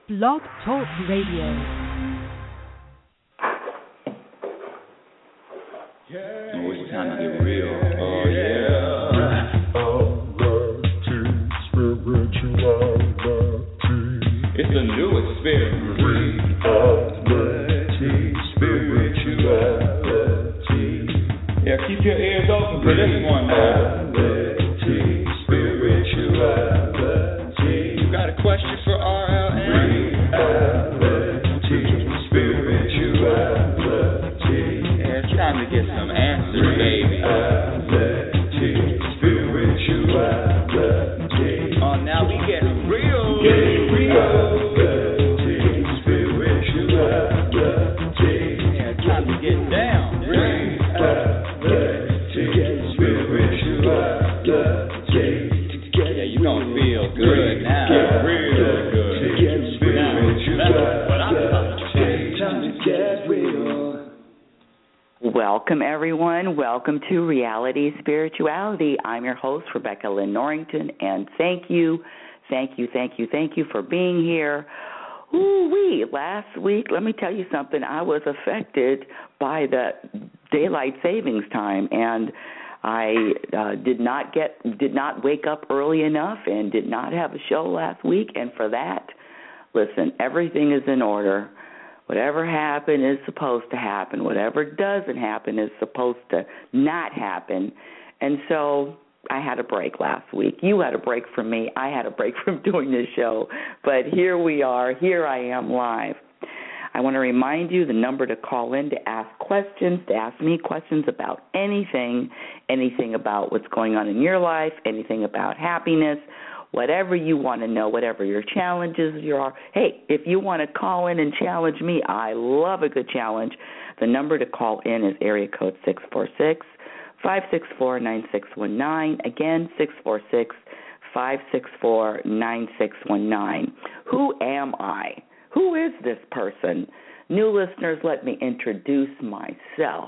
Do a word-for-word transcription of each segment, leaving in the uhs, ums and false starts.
Blog Talk Radio. Oh, it's time to get real. Oh, yeah. It's a new experience. Reality, spirituality. Yeah, keep your ears open for this one now. Reality, spirituality. You got a question for R L N? Reality, spirituality. Yeah, it's time to get some answers, baby. Reality, spirituality. Oh, now we get real. Get real. Welcome, everyone. Welcome to Reality Spirituality. I'm your host, Rebecca Lynn Norrington, and thank you, thank you, thank you, thank you for being here. Ooh-wee, last week, let me tell you something, I was affected by the daylight savings time, and I uh, did not get, did not wake up early enough and did not have a show last week, and for that, listen, everything is in order. Whatever happened is supposed to happen. Whatever doesn't happen is supposed to not happen. And so I had a break last week. You had a break from me. I had a break from doing this show. But here we are. Here I am live. I want to remind you the number to call in to ask questions, to ask me questions about anything, anything about what's going on in your life, anything about happiness, whatever you want to know, whatever your challenges you are. Hey, if you want to call in and challenge me, I love a good challenge. The number to call in is area code six four six, five six four, nine six one nine. Again, six four six, five six four, nine six one nine. Who am I? Who is this person? New listeners, let me introduce myself.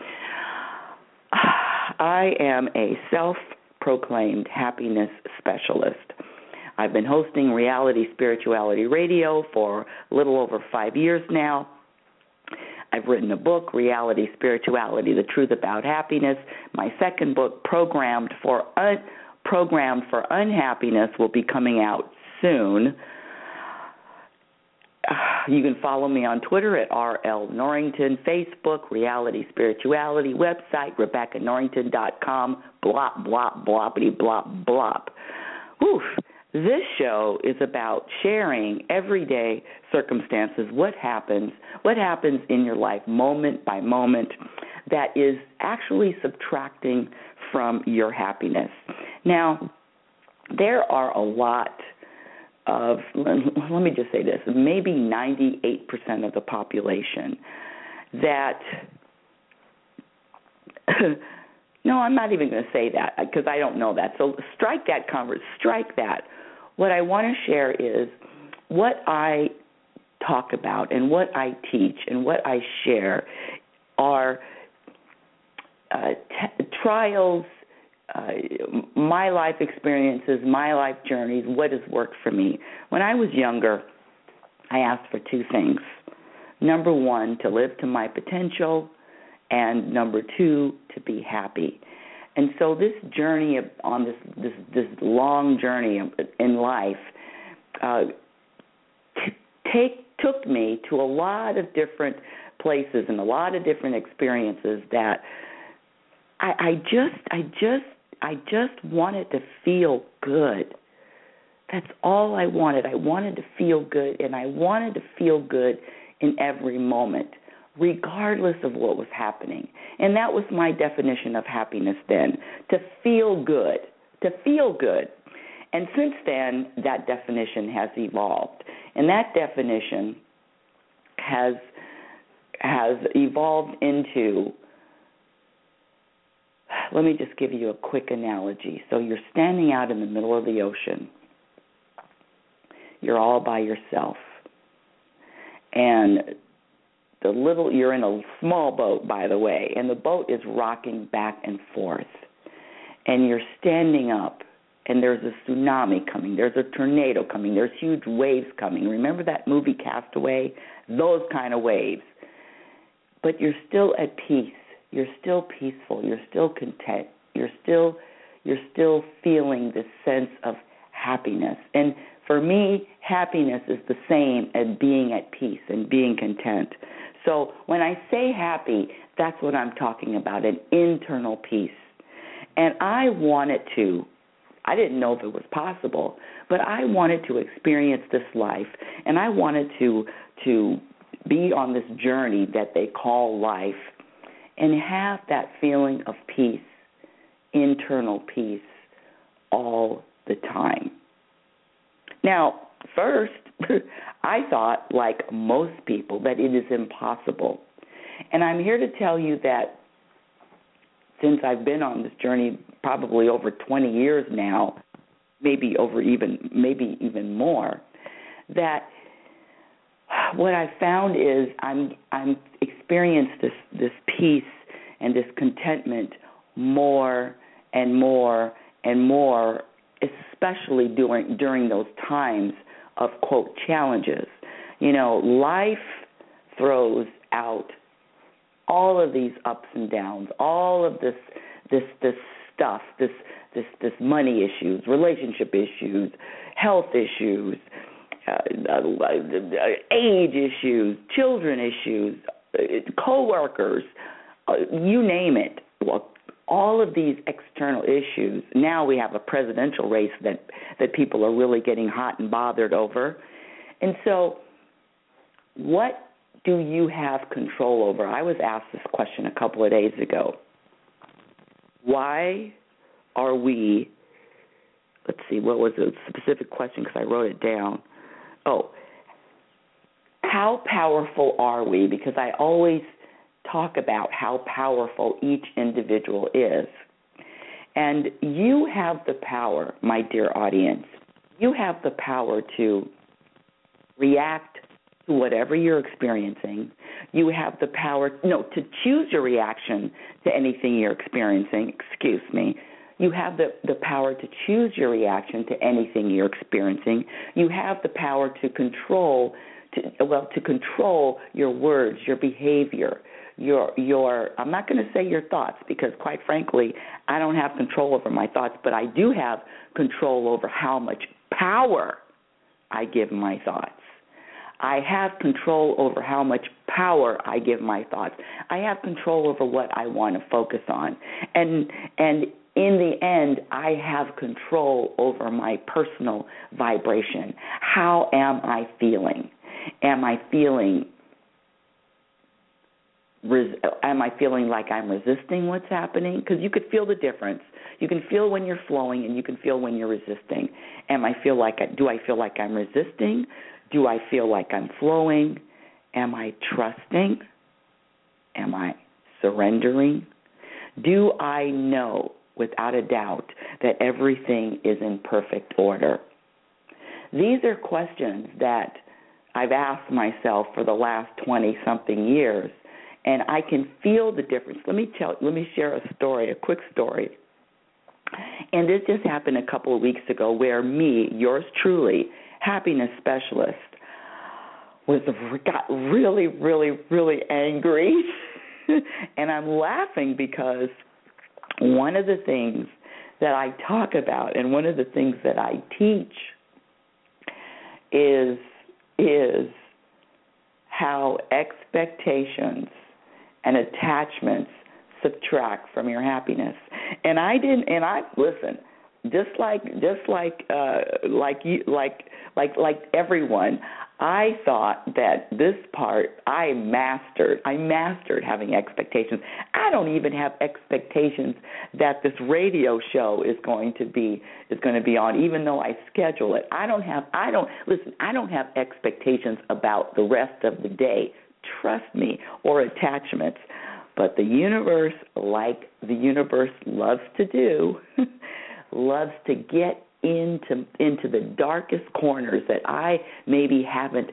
I am a self-proclaimed happiness specialist. I've been hosting Reality Spirituality Radio for a little over five years now. I've written a book, Reality Spirituality, The Truth About Happiness. My second book, Programmed for Un- Programmed for Unhappiness, will be coming out soon. You can follow me on Twitter at R L Norrington, Facebook, Reality Spirituality, website, Rebecca Norrington dot com, blop, blop, bloppity, blop, blop. Oof. This show is about sharing everyday circumstances, what happens, what happens in your life moment by moment that is actually subtracting from your happiness. Now, there are a lot of, let me just say this, maybe ninety-eight percent of the population that, no, I'm not even going to say that because I don't know that. So strike that converse, strike that. What I want to share is what I talk about and what I teach and what I share are uh, t- trials, Uh, my life experiences, my life journeys, what has worked for me. When I was younger, I asked for two things. Number one, to live to my potential, and number two, to be happy. And so this journey on this this, this long journey in life uh, t- take took me to a lot of different places and a lot of different experiences that I, I just I just I just wanted to feel good. That's all I wanted. I wanted to feel good, and I wanted to feel good in every moment, regardless of what was happening. And that was my definition of happiness then, to feel good, to feel good. And since then, that definition has evolved. And that definition has has evolved into, let me just give you a quick analogy. So you're standing out in the middle of the ocean. You're all by yourself. And the little, you're in a small boat, by the way, and the boat is rocking back and forth. And you're standing up and there's a tsunami coming, there's a tornado coming, there's huge waves coming. Remember that movie Castaway? Those kind of waves. But you're still at peace. You're still peaceful. You're still content. You're still you're still feeling this sense of happiness. And for me, happiness is the same as being at peace and being content. So when I say happy, that's what I'm talking about, an internal peace. And I wanted to, I didn't know if it was possible, but I wanted to experience this life, and I wanted to to be on this journey that they call life and have that feeling of peace, internal peace, all the time. Now, first, I thought, like most people, that it is impossible. And I'm here to tell you that since I've been on this journey probably over twenty years now, maybe over even maybe even more, that what I found is I'm I'm experienced this this peace and this contentment more and more and more, especially during during those times of, quote, challenges. You know, life throws out all of these ups and downs, all of this this this stuff, this this this money issues, relationship issues, health issues, uh, age issues, children issues, coworkers, uh, you name it. Well, all of these external issues. Now we have a presidential race that, that people are really getting hot and bothered over. And so what do you have control over? I was asked this question a couple of days ago. Why are we, let's see, what was the specific question because I wrote it down. Oh, how powerful are we? Because I always talk about how powerful each individual is. And you have the power, my dear audience. You have the power to react to whatever you're experiencing. You have the power, no, to choose your reaction to anything you're experiencing, excuse me. You have the, the power to choose your reaction to anything you're experiencing. You have the power to control, to, well, to control your words, your behavior, your, your, I'm not going to say your thoughts because, quite frankly, I don't have control over my thoughts, but I do have control over how much power I give my thoughts. I have control over how much power I give my thoughts. I have control over what I want to focus on. And and in the end, I have control over my personal vibration. How am I feeling? Am I feeling res- am I feeling like I'm resisting what's happening? Because you could feel the difference. You can feel when you're flowing and you can feel when you're resisting. Am I feel like I, do I feel like I'm resisting? Do I feel like I'm flowing? Am I trusting? Am I surrendering? Do I know without a doubt that everything is in perfect order? These are questions that I've asked myself for the last twenty-something years, and I can feel the difference. Let me tell. Let me share a story, a quick story. And this just happened a couple of weeks ago where me, yours truly, happiness specialist, was got really, really, really angry. And I'm laughing because one of the things that I talk about and one of the things that I teach is is how expectations and attachments subtract from your happiness. And I didn't and I listen, just like just like uh like you like like like everyone, I thought that this part I mastered. I mastered having expectations. I don't even have expectations that this radio show is going to be is going to be on, even though I schedule it. I don't have I don't listen, I don't have expectations about the rest of the day. Trust me, or attachments. But the universe, like the universe loves to do, loves to get into into the darkest corners that I maybe haven't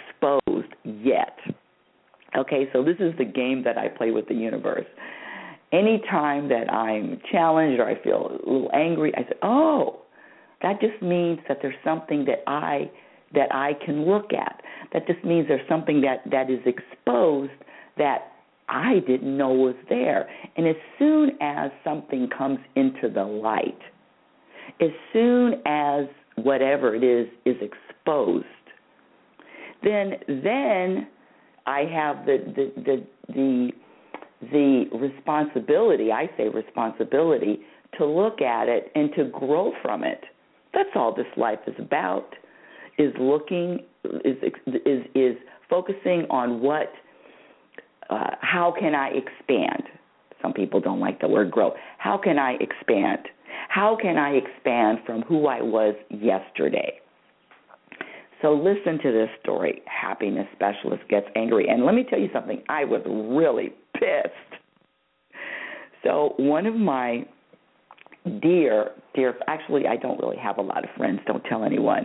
exposed yet. Okay, so this is the game that I play with the universe. anytime that I'm challenged or I feel a little angry, I say, oh, that just means that there's something that I that I can look at. That just means there's something that, that is exposed that I didn't know was there. And as soon as something comes into the light, as soon as whatever it is is exposed, then then I have the the the the, the responsibility, I say responsibility, to look at it and to grow from it. That's all this life is about, is looking, is is is focusing on what, uh, how can I expand? Some people don't like the word grow. How can I expand? How can I expand from who I was yesterday? So listen to this story. Happiness specialist gets angry. And let me tell you something. I was really pissed. So one of my dear, dear, actually I don't really have a lot of friends. Don't tell anyone.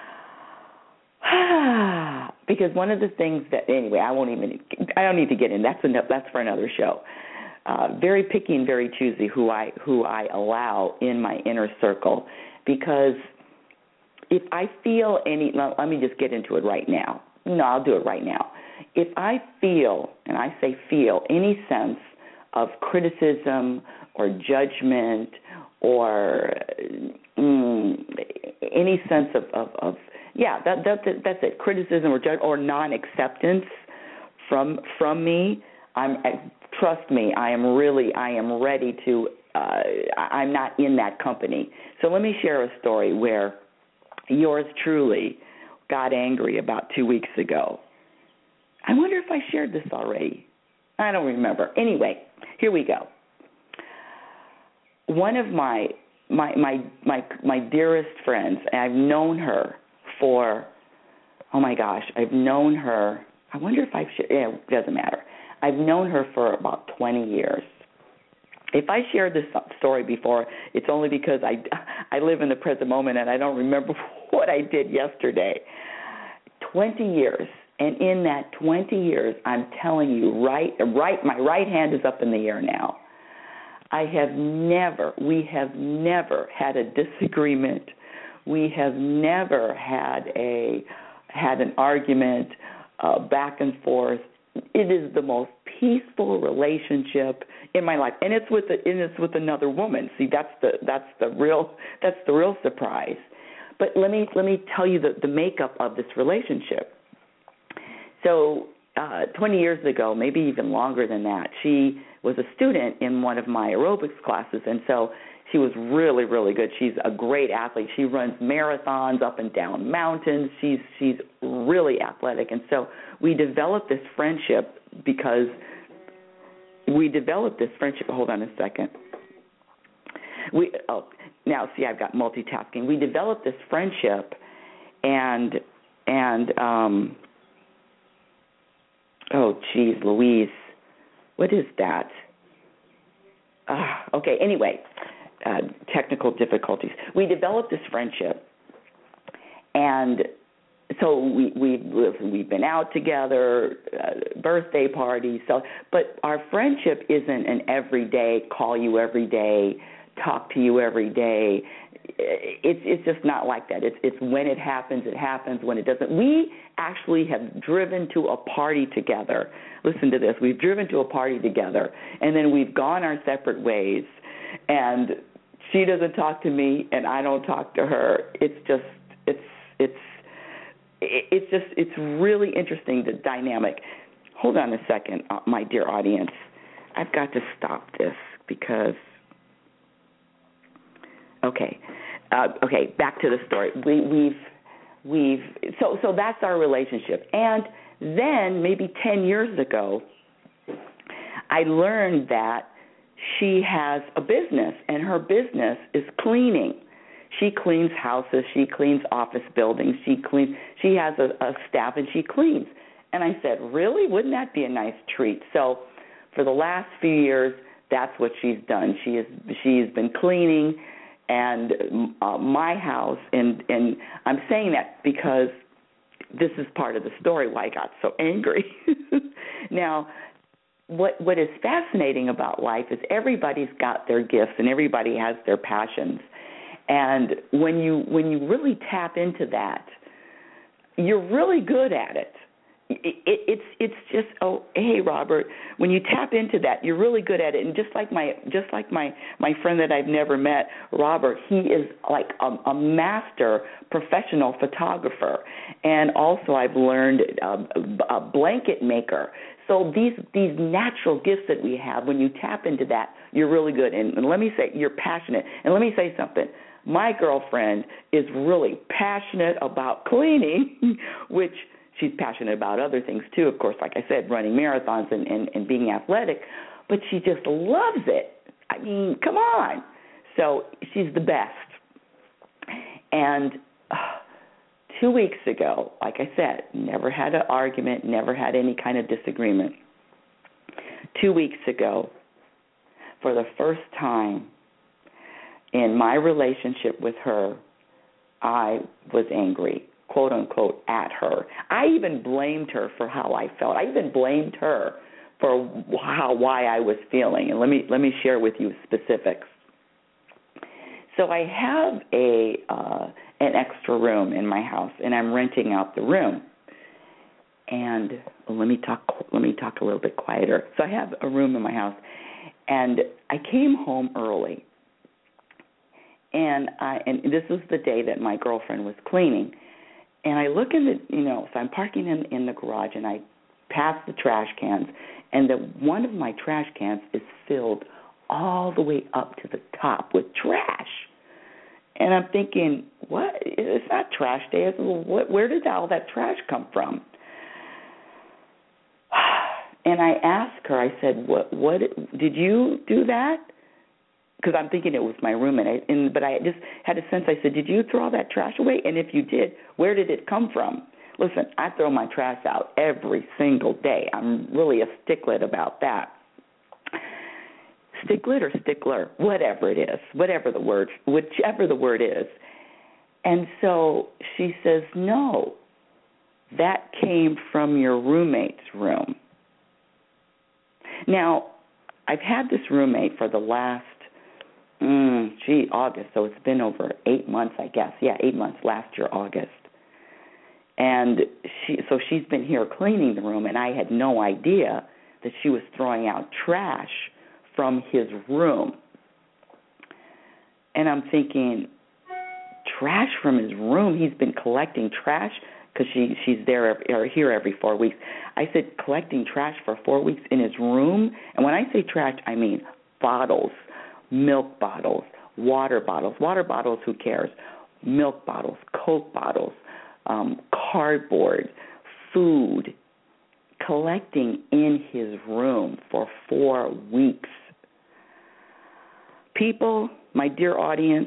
Because one of the things that, anyway, I won't even, I don't need to get in. That's enough, that's for another show. Uh, very picky and very choosy who I who I allow in my inner circle, because if I feel any, let me just get into it right now. No, I'll do it right now. If I feel, and I say feel, any sense of criticism or judgment or mm, any sense of, of, of yeah, that, that, that's it, criticism or judge, or non-acceptance from from me, I'm trust me, I am really, I am ready to, uh, I'm not in that company. So let me share a story where yours truly got angry about two weeks ago. I wonder if I shared this already. I don't remember. Anyway, here we go. One of my my my my, my dearest friends, and I've known her for, oh my gosh, I've known her, I wonder if I've shared, yeah, it doesn't matter. I've known her for about twenty years. If I shared this story before, it's only because I, I live in the present moment and I don't remember what I did yesterday. twenty years, and in that twenty years, I'm telling you, right, right, my right hand is up in the air now. I have never, we have never had a disagreement. We have never had a had an argument, uh, back and forth. It is the most peaceful relationship in my life, and it's with the, and it's with another woman. See, that's the that's the real that's the real surprise. But let me let me tell you the, the makeup of this relationship. So uh, twenty years ago, maybe even longer than that, she was a student in one of my aerobics classes, and so she was really, really good. She's a great athlete. She runs marathons up and down mountains. She's she's really athletic. And so we developed this friendship because we developed this friendship. Hold on a second. We oh now see I've got multitasking. We developed this friendship, and and um oh geez Louise, what is that? Uh, okay. Anyway. Uh, technical difficulties. We developed this friendship, and so we, we, we've been out together, uh, birthday parties. So, but our friendship isn't an everyday, call you every day, talk to you every day. It's it's just not like that. It's it's when it happens, it happens. When it doesn't, we actually have driven to a party together. Listen to this. We've driven to a party together, and then we've gone our separate ways, and she doesn't talk to me, and I don't talk to her. It's just, it's, it's, it's just, it's really interesting, the dynamic. Hold on a second, uh, my dear audience. I've got to stop this because, okay, uh, okay, back to the story. We, we've, we've, so, so that's our relationship. And then maybe ten years ago, I learned that she has a business, and her business is cleaning. She cleans houses. She cleans office buildings. She cleans. She has a, a staff, and she cleans. And I said, really? Wouldn't that be a nice treat? So for the last few years, that's what she's done. She is she's been cleaning and uh, my house, and, and I'm saying that because this is part of the story why I got so angry. Now, what what is fascinating about life is everybody's got their gifts and everybody has their passions. And when you when you really tap into that, you're really good at it. It, it, it's it's just oh hey Robert, when you tap into that, you're really good at it. And just like my just like my, my friend that I've never met, Robert, he is like a, a master professional photographer, and also I've learned um, a blanket maker. So these these natural gifts that we have, when you tap into that, you're really good. And, and let me say, you're passionate. And let me say something. My girlfriend is really passionate about cleaning, which she's passionate about other things too, of course, like I said, running marathons and, and, and being athletic, but she just loves it. I mean, come on. So she's the best. And uh, two weeks ago, like I said, never had an argument, never had any kind of disagreement. Two weeks ago, for the first time in my relationship with her, I was angry, quote unquote, at her. I even blamed her for how I felt. I even blamed her for how why I was feeling. And let me let me share with you specifics. So I have a uh, an extra room in my house, and I'm renting out the room. And well, let me talk. Let me talk a little bit quieter. So I have a room in my house, and I came home early. And I and this was the day that my girlfriend was cleaning. And I look in the, you know, so I'm parking in, in the garage, and I pass the trash cans, and the one of my trash cans is filled all the way up to the top with trash. And I'm thinking, what? It's not trash day. It's, well, what, where did all that trash come from? And I asked her, I said, what, what, did you do that? Because I'm thinking it was my room, and, I, and but I just had a sense. I said, did you throw all that trash away? And if you did, where did it come from? Listen, I throw my trash out every single day. I'm really a stickler about that. Stickler or stickler, whatever it is, whatever the word, whichever the word is. And so she says, no, that came from your roommate's room. Now, I've had this roommate for the last, mm, gee, August, so it's been over eight months, I guess. Yeah, eight months, last year, August. And she, so she's been here cleaning the room, and I had no idea that she was throwing out trash from his room. And I'm thinking, trash from his room? He's been collecting trash because she, she's there every, or here every four weeks. I said, collecting trash for four weeks in his room? And when I say trash, I mean bottles, milk bottles, water bottles. Water bottles, who cares? Milk bottles, Coke bottles, um, cardboard, food, collecting in his room for four weeks. People, my dear audience,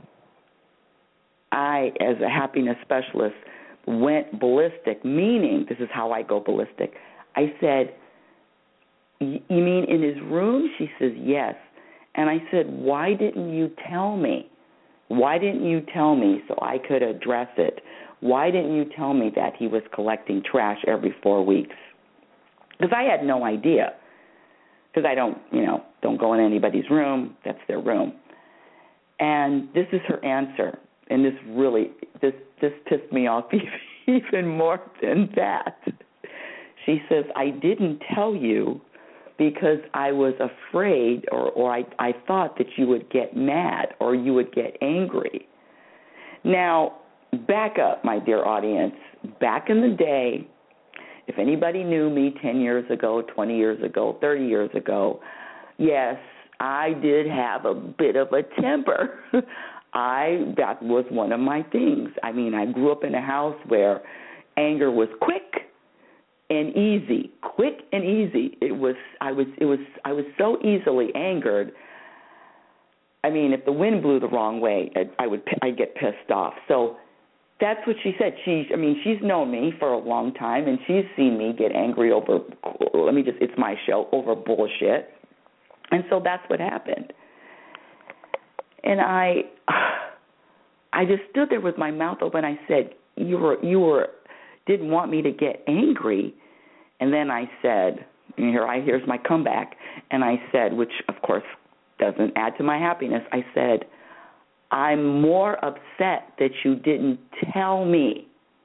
I, as a happiness specialist, went ballistic, meaning, this is how I go ballistic. I said, you mean in his room? She says, yes. And I said, why didn't you tell me? Why didn't you tell me so I could address it? Why didn't you tell me that he was collecting trash every four weeks? Because I had no idea. Because I don't, you know, don't go in anybody's room. That's their room. And this is her answer. And this really, this, this pissed me off even more than that. She says, I didn't tell you because I was afraid or, or I, I thought that you would get mad or you would get angry. Now, back up, my dear audience. Back in the day, if anybody knew me ten years ago, twenty years ago, thirty years ago, yes, I did have a bit of a temper. I that was one of my things. I mean, I grew up in a house where anger was quick and easy, quick and easy. It was I was it was I was so easily angered. I mean, if the wind blew the wrong way, I, I would I'd get pissed off. So that's what she said. She, I mean, she's known me for a long time, and she's seen me get angry over. Let me just, it's my show, over bullshit, and so that's what happened. And I, I just stood there with my mouth open. I said, "You were, you were, didn't want me to get angry," and then I said, and here I here's my comeback, and I said, which of course doesn't add to my happiness, I said, I'm more upset that you didn't tell me.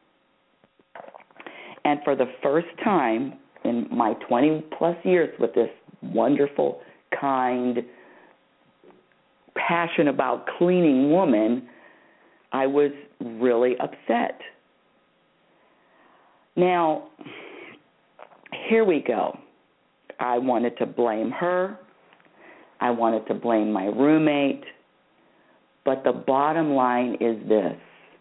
And for the first time in my twenty-plus years with this wonderful, kind, passionate about cleaning woman, I was really upset. Now, here we go. I wanted to blame her. I wanted to blame my roommate. But the bottom line is this.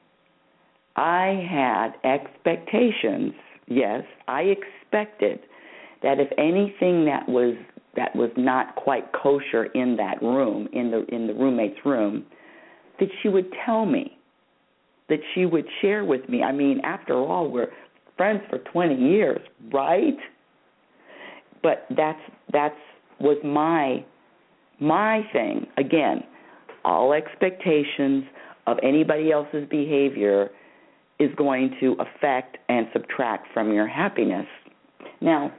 I had expectations. Yes, I expected that if anything that was that was not quite kosher in that room, in the in the roommate's room, that she would tell me, that she would share with me. I mean, after all, we're friends for twenty years, right? But that's that's was my my thing. Again, all expectations of anybody else's behavior is going to affect and subtract from your happiness. Now,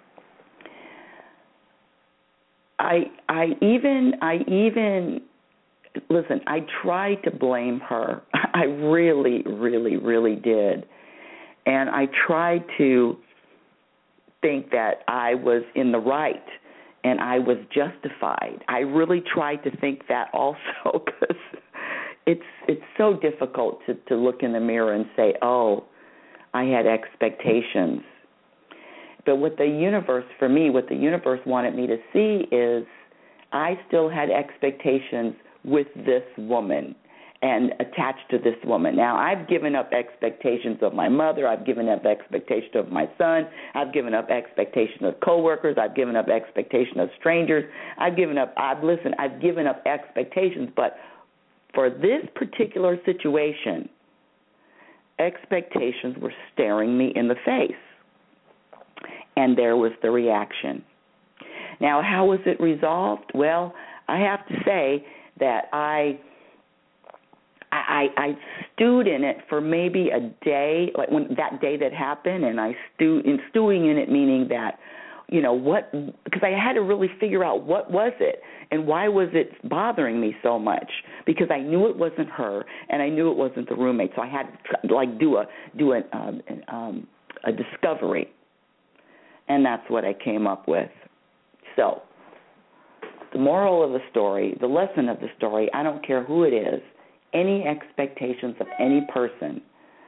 I I even I even listen, I tried to blame her. I really, really, really did. And I tried to think that I was in the right and I was justified. I really tried to think that also, because it's it's so difficult to, to look in the mirror and say, oh, I had expectations. But what the universe, for me, what the universe wanted me to see is I still had expectations with this woman and attached to this woman. Now, I've given up expectations of my mother. I've given up expectations of my son. I've given up expectations of coworkers. I've given up expectations of strangers. I've given up, I've listened, I've given up expectations. But for this particular situation, expectations were staring me in the face. And there was the reaction. Now, how was it resolved? Well, I have to say that I I, I stewed in it for maybe a day, like when that day that happened, and I stewed in stewing in it, meaning that, you know, what, because I had to really figure out what was it and why was it bothering me so much, because I knew it wasn't her and I knew it wasn't the roommate, so I had to like do a do a um, um, a discovery, and that's what I came up with. So, the moral of the story, the lesson of the story, I don't care who it is, any expectations of any person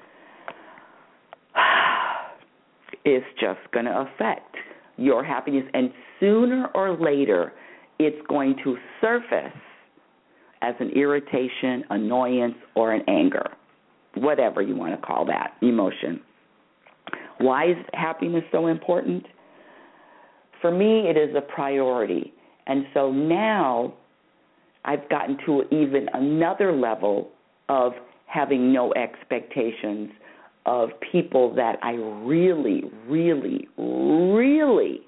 is just going to affect your happiness, and sooner or later it's going to surface as an irritation, annoyance, or an anger, whatever you want to call that emotion. Why is happiness so important? For me, it is a priority, and so now I've gotten to even another level of having no expectations of people that I really, really, really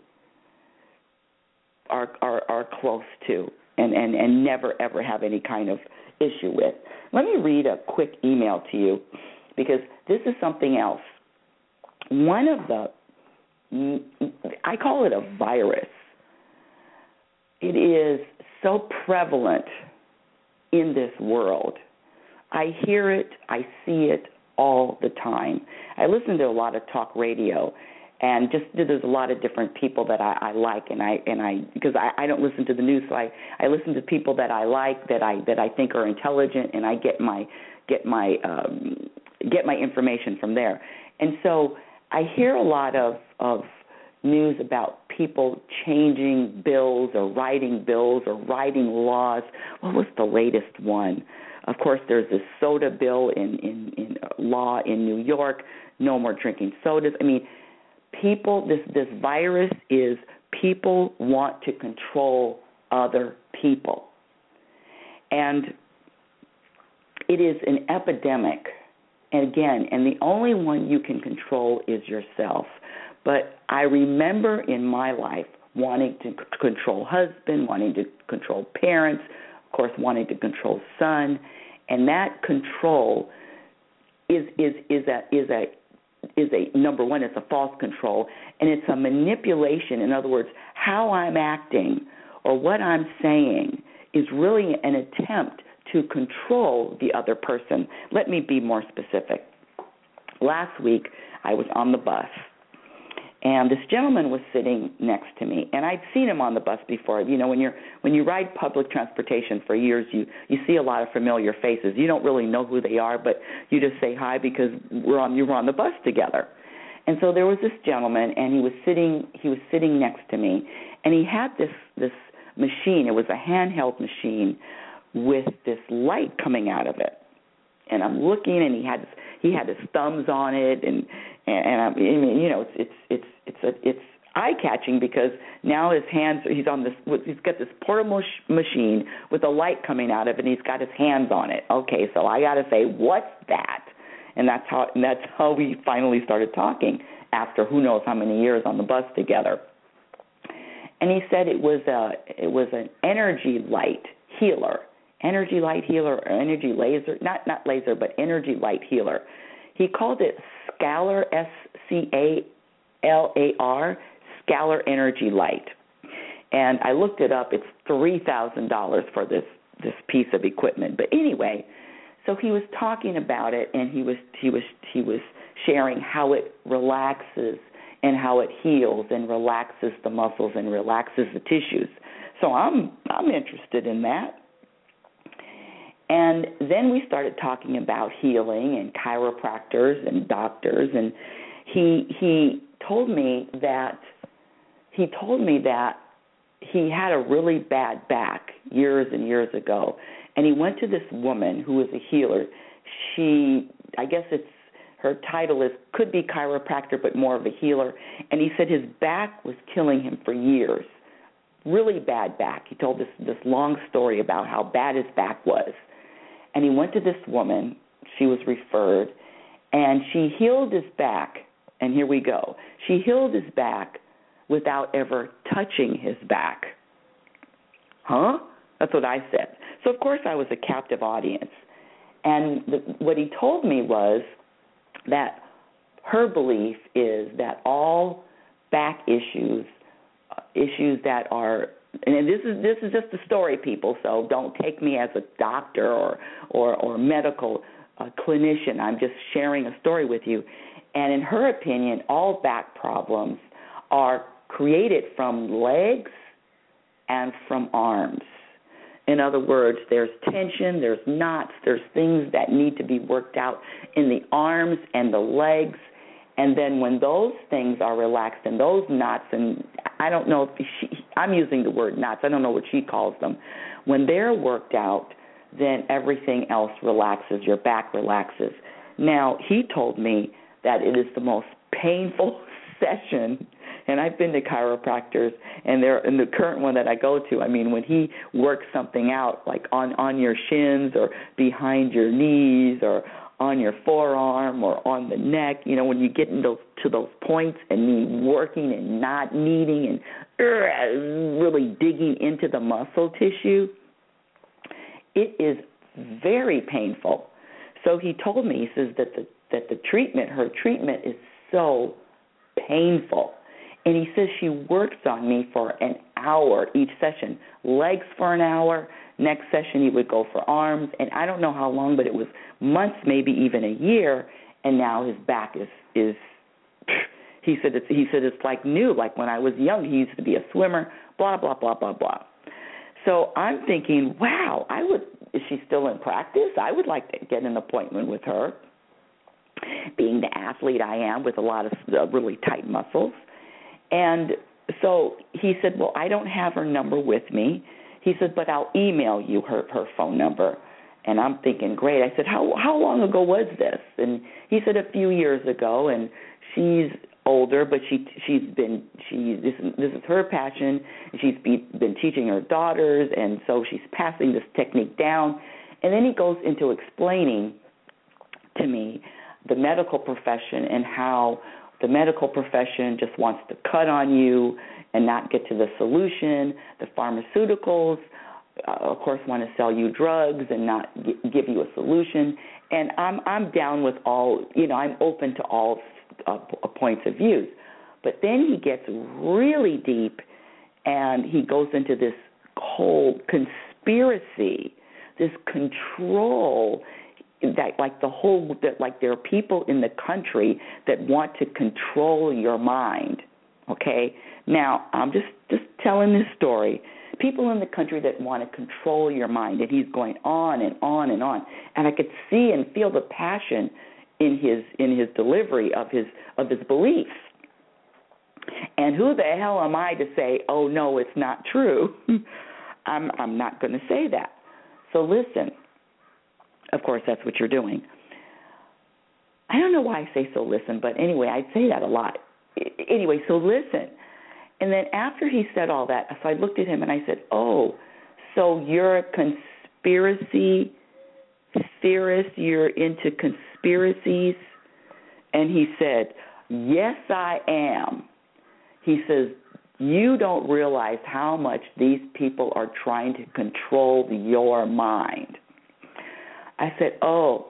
are are, are close to and, and, and never, ever have any kind of issue with. Let me read a quick email to you, because this is something else. One of the, I call it a virus. It is so prevalent in this world. I hear it, I see it all the time. I listen to a lot of talk radio, and just there's a lot of different people that I, I like, and I and I because I, I don't listen to the news, so I, I listen to people that I like, that I that I think are intelligent, and I get my get my um, get my information from there. And so I hear a lot of of news about people changing bills or writing bills or writing laws. What was the latest one? Of course, there's this soda bill in, in, in law in New York, no more drinking sodas. I mean, people, this, this virus is people want to control other people. And it is an epidemic. And again, and the only one you can control is yourself. But I remember in my life wanting to c- control husband, wanting to control parents, of course wanting to control son, and that control is is is a is a is a, number one, it's a false control, and it's a manipulation. In other words, how I'm acting or what I'm saying is really an attempt to control the other person. Let me be more specific. Last week, I was on the bus, and this gentleman was sitting next to me, and I'd seen him on the bus before. You know, when you're when you ride public transportation for years, you you see a lot of familiar faces. You don't really know who they are, but you just say hi because we're on you were on the bus together. And so there was this gentleman, and he was sitting he was sitting next to me, and he had this this machine. It was a handheld machine with this light coming out of it. And I'm looking, and he had he had his thumbs on it, and and I mean, you know, it's it's it's it's a, it's eye catching because now his hands he's on this he's got this portable sh- machine with a light coming out of it, and he's got his hands on it. Okay, so I got to say, what's that? And that's how and that's how we finally started talking after who knows how many years on the bus together. And he said it was a it was an energy light healer. Energy light healer or energy laser, not not laser, but energy light healer. He called it Scalar, S C A L A R, Scalar Energy Light. And I looked it up. It's three thousand dollars for this, this piece of equipment. But anyway, so he was talking about it, and he was he was he was sharing how it relaxes and how it heals and relaxes the muscles and relaxes the tissues. So I'm I'm interested in that. And then we started talking about healing and chiropractors and doctors, and he he told me that he told me that he had a really bad back years and years ago, and he went to this woman who was a healer. She, I guess it's her title is could be chiropractor, but more of a healer. And he said his back was killing him for years, really bad back. He told this this long story about how bad his back was. And he went to this woman, she was referred, and she healed his back, and here we go. She healed his back without ever touching his back. Huh? That's what I said. So, of course, I was a captive audience. And the, what he told me was that her belief is that all back issues, uh, issues that are and this is this is just a story, people. So don't take me as a doctor or or, or medical uh, clinician. I'm just sharing a story with you. And in her opinion, all back problems are created from legs and from arms. In other words, there's tension, there's knots, there's things that need to be worked out in the arms and the legs. And then when those things are relaxed and those knots, and I don't know if she, I'm using the word knots, I don't know what she calls them, when they're worked out, then everything else relaxes, your back relaxes. Now, he told me that it is the most painful session, and I've been to chiropractors, and they're and the current one that I go to, I mean, when he works something out, like on, on your shins or behind your knees or on your forearm or on the neck, you know, when you get into to those points and me working and not kneading and uh, really digging into the muscle tissue, it is very painful. So he told me, he says that the that the treatment, her treatment is so painful. And he says she works on me for an hour each session, legs for an hour. Next session he would go for arms, and I don't know how long, but it was months, maybe even a year. And now his back is is. He said it's he said it's like new, like when I was young. He used to be a swimmer. Blah blah blah blah blah. So I'm thinking, wow, I would. Is she still in practice? I would like to get an appointment with her. Being the athlete I am, with a lot of uh, really tight muscles. And so he said, well, I don't have her number with me. He said, but I'll email you her, her phone number. And I'm thinking, great. I said, how how long ago was this? And he said a few years ago, and she's older, but she she's been she this this is her passion. She's be, been teaching her daughters, and so she's passing this technique down. And then he goes into explaining to me the medical profession and how the medical profession just wants to cut on you and not get to the solution. The pharmaceuticals, uh, of course, want to sell you drugs and not g- give you a solution. And I'm I'm down with all, you know, I'm open to all uh, points of views. But then he gets really deep, and he goes into this whole conspiracy, this control, that like the whole, that like there are people in the country that want to control your mind. Okay? Now, I'm just, just telling this story. People in the country that want to control your mind, and he's going on and on and on. And I could see and feel the passion in his in his delivery of his of his beliefs. And who the hell am I to say, oh, no, it's not true? I'm, I'm not going to say that. So listen. Of course, that's what you're doing. I don't know why I say so listen, but anyway, I'd say that a lot. Anyway, so listen. And then after he said all that, so I looked at him and I said, oh, so you're a conspiracy theorist? You're into conspiracies? And he said, yes, I am. He says, you don't realize how much these people are trying to control your mind. I said, oh,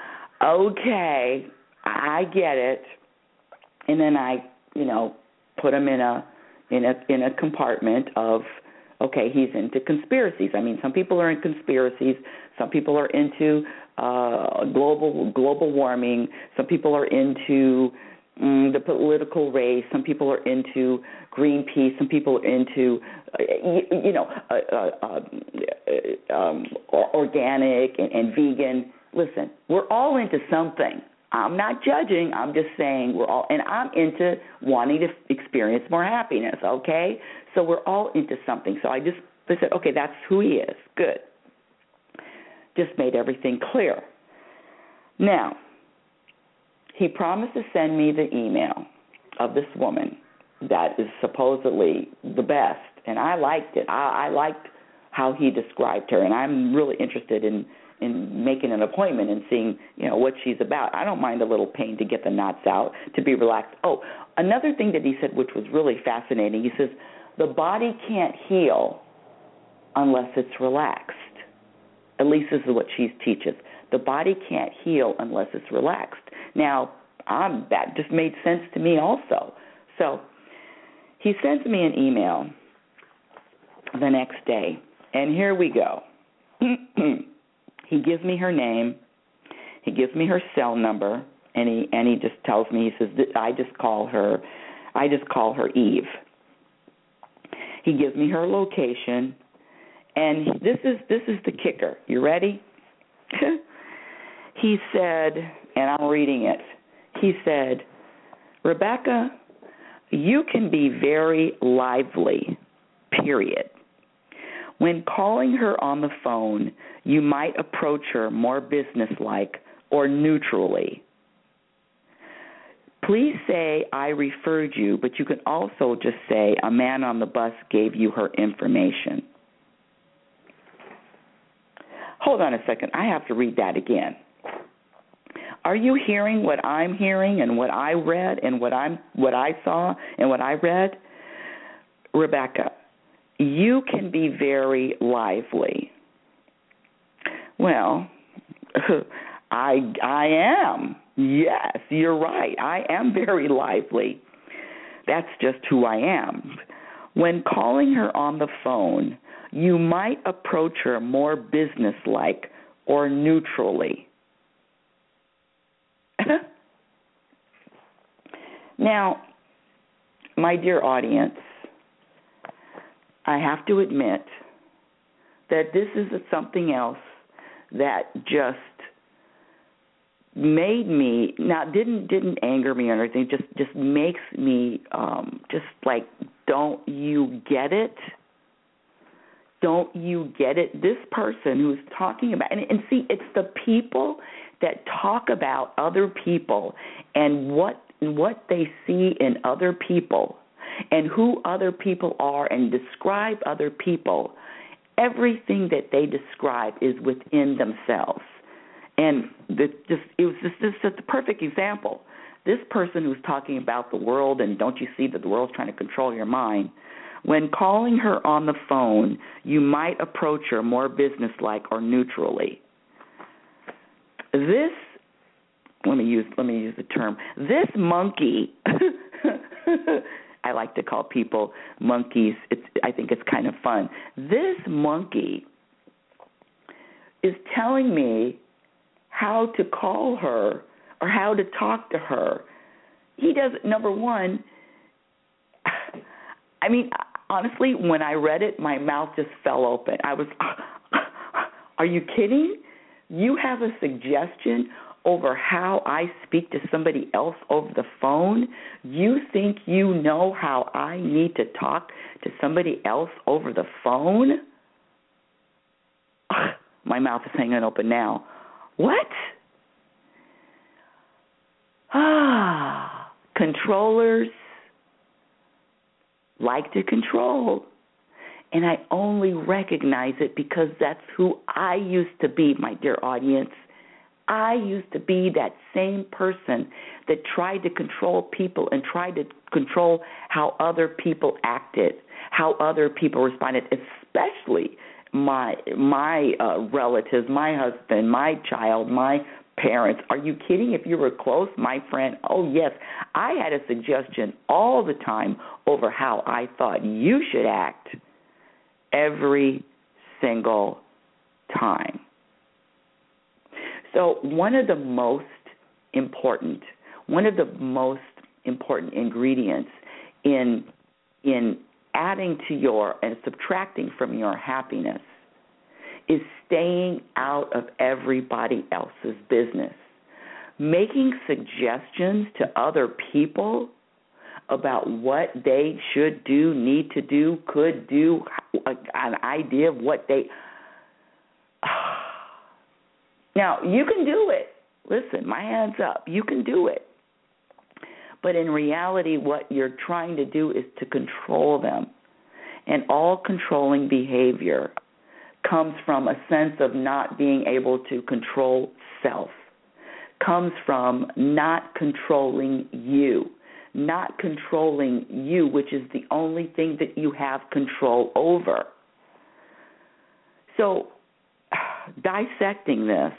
okay, I get it. And then I, you know, put him in a in a in a compartment of, okay, he's into conspiracies. I mean, some people are in conspiracies. Some people are into uh, global global warming. Some people are into Mm, the political race. Some people are into Greenpeace. Some people are into, uh, you, you know, uh, uh, uh, um, organic and, and vegan. Listen, we're all into something. I'm not judging. I'm just saying we're all, and I'm into wanting to experience more happiness, okay? So we're all into something. So I just I said, okay, that's who he is. Good. Just made everything clear. Now, he promised to send me the email of this woman that is supposedly the best, and I liked it. I, I liked how he described her, and I'm really interested in, in making an appointment and seeing, you know, what she's about. I don't mind a little pain to get the knots out, to be relaxed. Oh, another thing that he said, which was really fascinating, he says, the body can't heal unless it's relaxed. At least this is what she teaches. The body can't heal unless it's relaxed. Now, um, that just made sense to me also. So he sends me an email the next day, and here we go. He gives me her name. He gives me her cell number, and he and he just tells me, he says, I just call her, I just call her Eve. He gives me her location, and this is this is the kicker. You ready? He said, and I'm reading it, he said, Rebecca, you can be very lively, period. When calling her on the phone, you might approach her more businesslike or neutrally. Please say I referred you, but you can also just say a man on the bus gave you her information. Hold on a second. I have to read that again. Are you hearing what I'm hearing and what I read and what I'm what I saw and what I read? Rebecca, you can be very lively. Well, I I am. Yes, you're right. I am very lively. That's just who I am. When calling her on the phone, you might approach her more businesslike or neutrally. Now, my dear audience, I have to admit that this is something else that just made me, now didn't didn't anger me or anything, just, just makes me um, just like, don't you get it? Don't you get it? This person who's talking about, and, and see, it's the people that talk about other people and what what they see in other people and who other people are and describe other people. Everything that they describe is within themselves. And the, just, it was just, this is the perfect example. This person who's talking about the world and don't you see that the world's trying to control your mind, when calling her on the phone, you might approach her more businesslike or neutrally. This let me use let me use the term. This monkey, I like to call people monkeys. It's I think it's kind of fun. This monkey is telling me how to call her or how to talk to her. He doesn't. Number one, I mean, honestly, when I read it, my mouth just fell open. I was, are you kidding? You have a suggestion over how I speak to somebody else over the phone? You think you know how I need to talk to somebody else over the phone? My mouth is hanging open now. What? Ah, controllers like to control. And I only recognize it because that's who I used to be, my dear audience. I used to be that same person that tried to control people and tried to control how other people acted, how other people responded, especially my my uh, relatives, my husband, my child, my parents. Are you kidding? If you were close, my friend, oh, yes. I had a suggestion all the time over how I thought you should act every single time. So one of the most important, one of the most important ingredients in in adding to your and subtracting from your happiness is staying out of everybody else's business. Making suggestions to other people about what they should do, need to do, could do, an idea of what they... Now, you can do it. Listen, my hand's up. You can do it. But in reality, what you're trying to do is to control them. And all controlling behavior comes from a sense of not being able to control self, comes from not controlling you, not controlling you, which is the only thing that you have control over. So, dissecting this,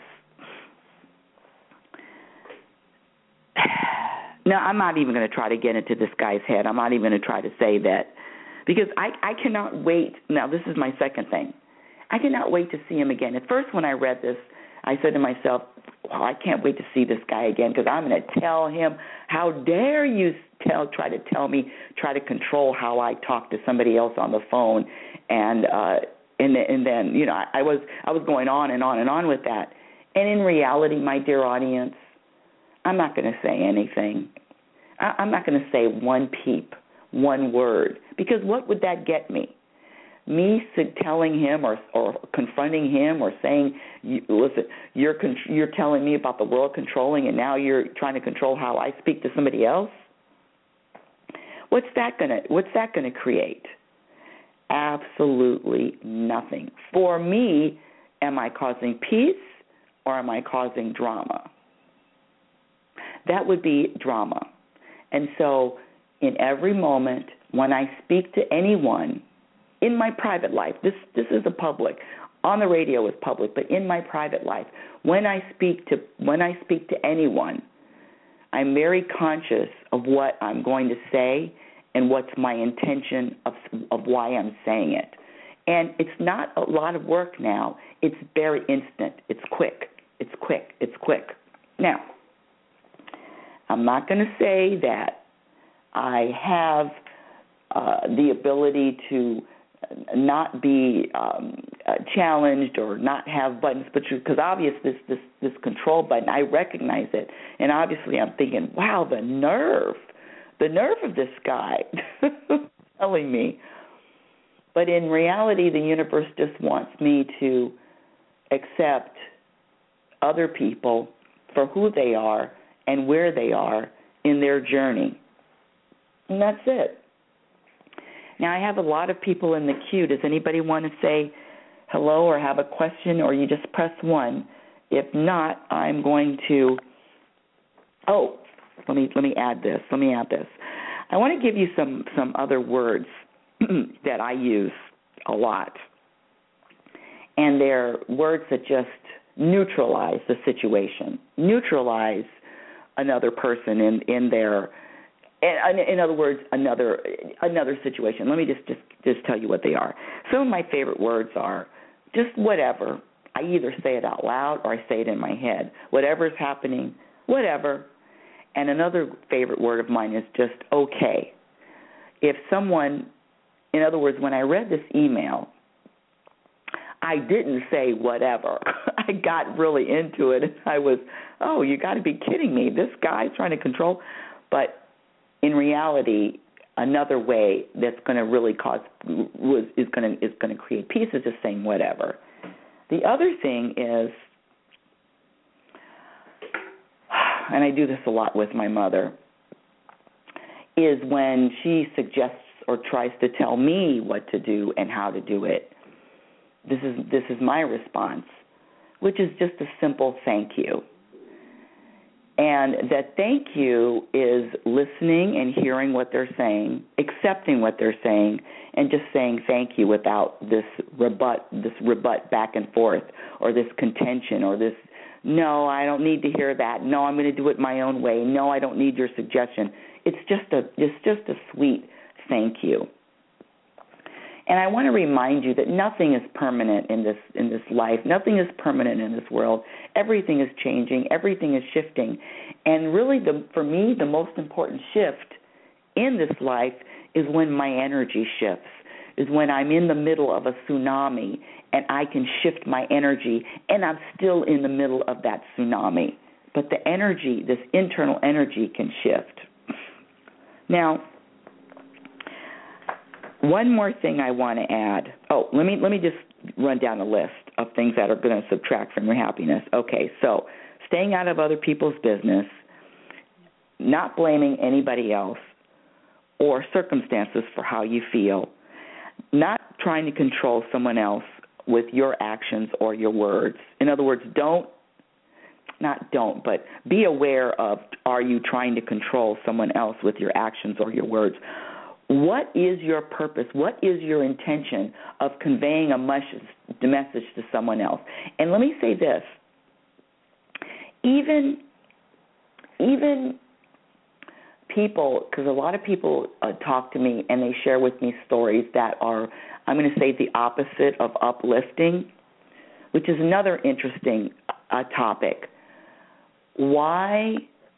now I'm not even going to try to get into this guy's head. I'm not even going to try to say that, because I, I cannot wait. Now, this is my second thing. I cannot wait to see him again. At first, when I read this, I said to myself, well, I can't wait to see this guy again, because I'm going to tell him, how dare you tell, try to tell me, try to control how I talk to somebody else on the phone. And uh, and, and then, you know, I, I was I was going on and on and on with that. And in reality, my dear audience, I'm not going to say anything. I, I'm not going to say one peep, one word, because what would that get me? Me telling him or, or confronting him or saying, listen, you're con- you're telling me about the world controlling, and now you're trying to control how I speak to somebody else? What's that gonna What's that gonna create? Absolutely nothing. For me, am I causing peace or am I causing drama? That would be drama. And so, in every moment when I speak to anyone, in my private life, this this is a public, on the radio is public, but in my private life, when I speak to when I speak to anyone, I'm very conscious of what I'm going to say and what's my intention of of why I'm saying it. And it's not a lot of work now. It's very instant. It's quick. It's quick. It's quick. Now, I'm not going to say that I have uh, the ability to not be um, uh, challenged or not have buttons, but because obvious this, this this control button, I recognize it, and obviously I'm thinking, wow, the nerve, the nerve of this guy telling me. But in reality, the universe just wants me to accept other people for who they are and where they are in their journey, and that's it. Now, I have a lot of people in the queue. Does anybody want to say hello or have a question, or you just press one? If not, I'm going to, oh, let me let me add this. Let me add this. I want to give you some, some other words that I use a lot, and they're words that just neutralize the situation, neutralize another person in, in their, in, in other words, another another situation. Let me just, just, just tell you what they are. Some of my favorite words are just whatever. I either say it out loud or I say it in my head. Whatever is happening, whatever. And another favorite word of mine is just okay. If someone, in other words, when I read this email, I didn't say whatever. I got really into it, and I was, oh, you got to be kidding me. This guy's trying to control. But in reality, another way that's going to really cause was is going to is going to create peace is just saying whatever. The other thing is, and I do this a lot with my mother, is when she suggests or tries to tell me what to do and how to do it. This is this is my response, which is just a simple thank you. And that thank you is listening and hearing what they're saying, accepting what they're saying, and just saying thank you without this rebut, this rebut back and forth, or this contention, or this, no, I don't need to hear that. No, I'm going to do it my own way. No, I don't need your suggestion. It's just a, it's just a sweet thank you. And I want to remind you that nothing is permanent in this in this life. Nothing is permanent in this world. Everything is changing. Everything is shifting. And really, the, for me, the most important shift in this life is when my energy shifts, is when I'm in the middle of a tsunami and I can shift my energy, and I'm still in the middle of that tsunami. But the energy, this internal energy, can shift. Now, one more thing I want to add. Oh, let me let me just run down a list of things that are going to subtract from your happiness. Okay, so staying out of other people's business, not blaming anybody else or circumstances for how you feel, not trying to control someone else with your actions or your words. In other words, don't, not don't, but be aware of, are you trying to control someone else with your actions or your words? What is your purpose? What is your intention of conveying a message to someone else? And let me say this. Even, even people, because a lot of people uh, talk to me and they share with me stories that are, I'm going to say, the opposite of uplifting, which is another interesting uh, topic. Why,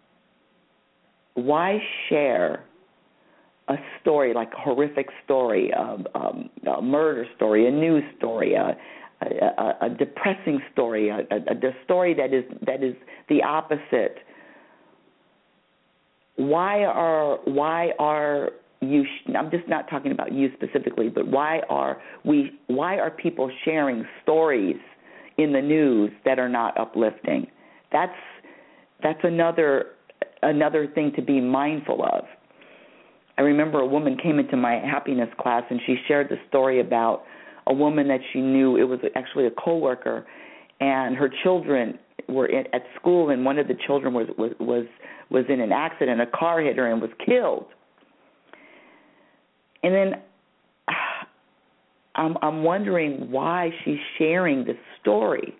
why share a story, like a horrific story, a, um, a murder story, a news story, a, a, a depressing story, a, a, a story that is that is the opposite? Why are why are you? I'm just not talking about you specifically, but why are we? Why are people sharing stories in the news that are not uplifting? That's that's another another thing to be mindful of. I remember a woman came into my happiness class and she shared the story about a woman that she knew. It was actually a coworker, and her children were in, at school, and one of the children was, was was was in an accident. A car hit her and was killed. And then I'm I'm wondering why she's sharing this story.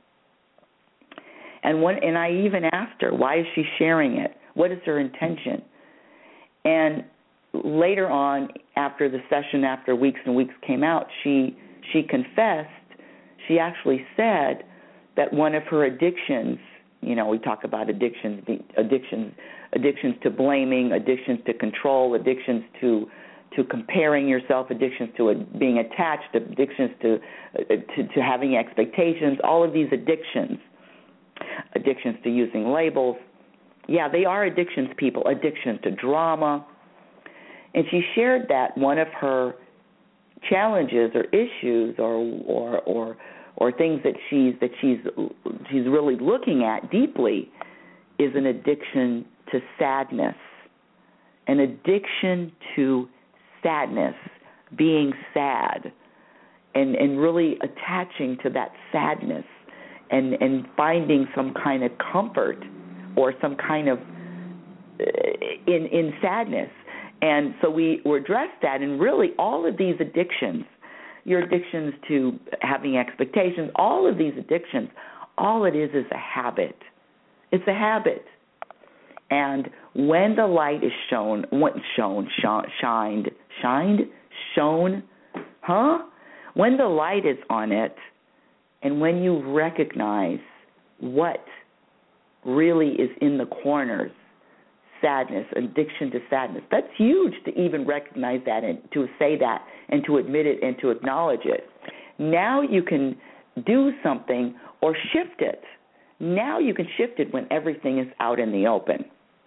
And one and I even asked her, why is she sharing it? What is her intention? And later on, after the session, after weeks and weeks came out, she she confessed. She actually said that one of her addictions, you know, we talk about addictions, addictions, addictions to blaming, addictions to control, addictions to to comparing yourself, addictions to a, being attached, addictions to, to to having expectations, all of these addictions, addictions to using labels. Yeah, they are addictions, people, addictions to drama. And she shared that one of her challenges or issues or or or, or things that she's that she's she's really looking at deeply is an addiction to sadness. An addiction to sadness, being sad, and, and really attaching to that sadness and, and finding some kind of comfort or some kind of in in sadness. And so we were addressed that, and really all of these addictions, your addictions to having expectations, all of these addictions, all it is is a habit. It's a habit. And when the light is shown, what shown, sh- shined, shined, shown, huh? When the light is on it, and when you recognize what really is in the corners, sadness, addiction to sadness, that's huge to even recognize that and to say that and to admit it and to acknowledge it. Now you can do something or shift it. Now you can shift it when everything is out in the open.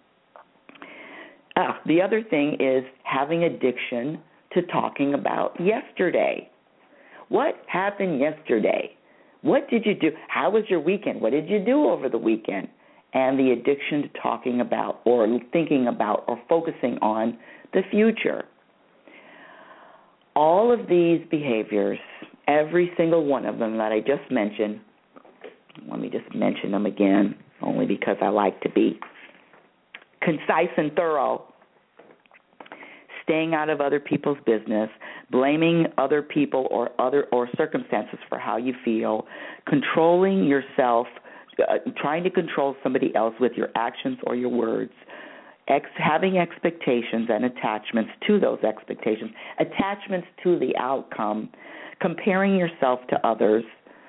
Ah, the other thing is having addiction to talking about yesterday. What happened yesterday? What did you do? How was your weekend? What did you do over the weekend? And the addiction to talking about or thinking about or focusing on the future. All of these behaviors, every single one of them that I just mentioned, let me just mention them again, only because I like to be concise and thorough. Staying out of other people's business, blaming other people or other or circumstances for how you feel, controlling yourself, uh, trying to control somebody else with your actions or your words, ex- having expectations and attachments to those expectations, attachments to the outcome, comparing yourself to others,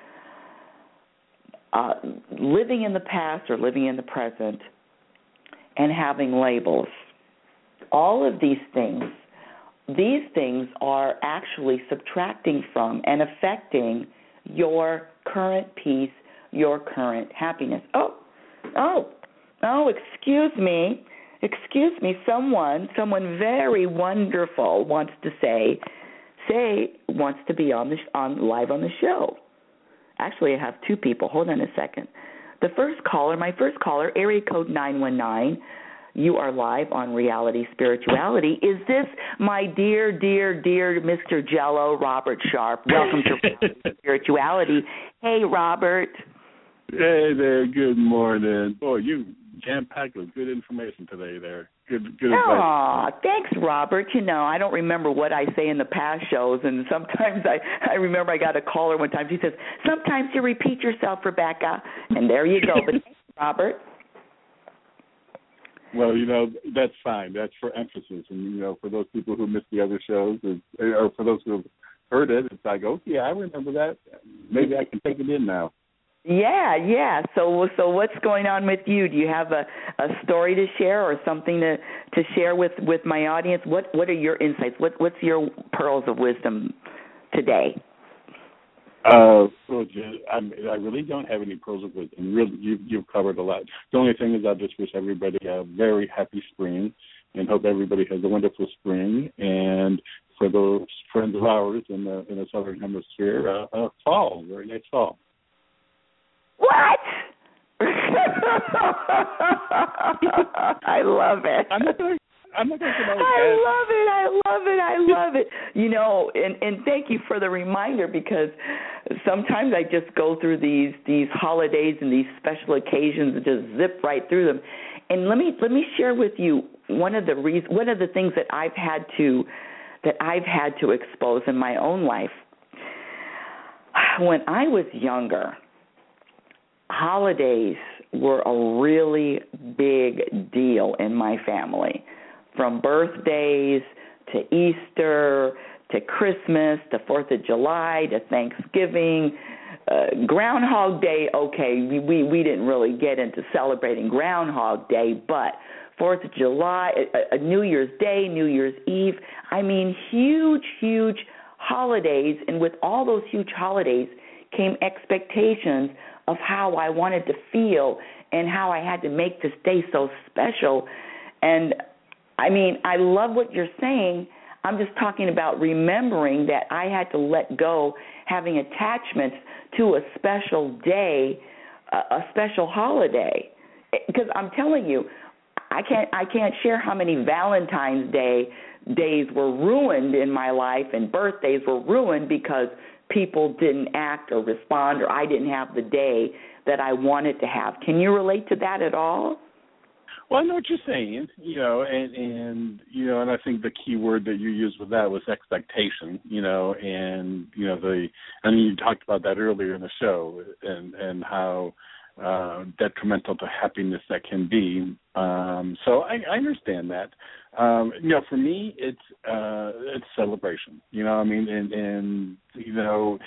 uh, living in the past or living in the present, and having labels. All of these things, these things are actually subtracting from and affecting your current peace, your current happiness. Oh, oh, oh, excuse me, excuse me, someone, someone very wonderful wants to say, say, wants to be on the on live on the show. Actually, I have two people. Hold on a second. The first caller, my first caller, area code nine one nine, you are live on Reality Spirituality. Is this my dear, dear, dear Mister Jello, Robert Sharp? Welcome to Reality Spirituality. Hey, Robert. Hey there. Good morning. Boy, you jam-packed with good information today there. Good, good advice. Aw, thanks, Robert. You know, I don't remember what I say in the past shows, and sometimes I, I remember I got a caller one time. She says, sometimes you repeat yourself, Rebecca. And there you go. But thanks, Robert. Well, you know, that's fine. That's for emphasis. And, you know, for those people who missed the other shows, or for those who have heard it, it's like, okay, I remember that. Maybe I can take it in now. Yeah, yeah. So so what's going on with you? Do you have a, a story to share or something to, to share with, with my audience? What what are your insights? What What's your pearls of wisdom today? Uh, well, I, I really don't have any pearls of wisdom. Really, you, you've covered a lot. The only thing is I just wish everybody a very happy spring and hope everybody has a wonderful spring. And for those friends of ours in the, in the Southern Hemisphere, uh, uh, fall, very nice fall. What? I love it. I'm not going I'm not going to know I love it. I love it. I love it. You know, and, and thank you for the reminder, because sometimes I just go through these these holidays and these special occasions and just zip right through them. And let me let me share with you one of the reasons, one of the things that I've had to that I've had to expose in my own life. When I was younger, holidays were a really big deal in my family, from birthdays to Easter to Christmas to Fourth of July to Thanksgiving, uh, Groundhog Day. Okay, we we didn't really get into celebrating Groundhog Day, but Fourth of July, a, a New Year's Day, New Year's Eve. I mean, huge, huge holidays, and with all those huge holidays came expectations of how I wanted to feel and how I had to make this day so special. And, I mean, I love what you're saying. I'm just talking about remembering that I had to let go, having attachments to a special day, a special holiday. Because I'm telling you, I can't I can't share how many Valentine's Day days were ruined in my life, and birthdays were ruined because people didn't act or respond, or I didn't have the day that I wanted to have. Can you relate to that at all? Well, I know what you're saying, you know, and, and, you know, and I think the key word that you used with that was expectation, you know, and, you know, the, I mean, you talked about that earlier in the show, and, and how uh, detrimental to happiness that can be. Um, so I, I understand that. Um, you know, for me, it's uh, it's celebration. You know, I mean, and, and you know,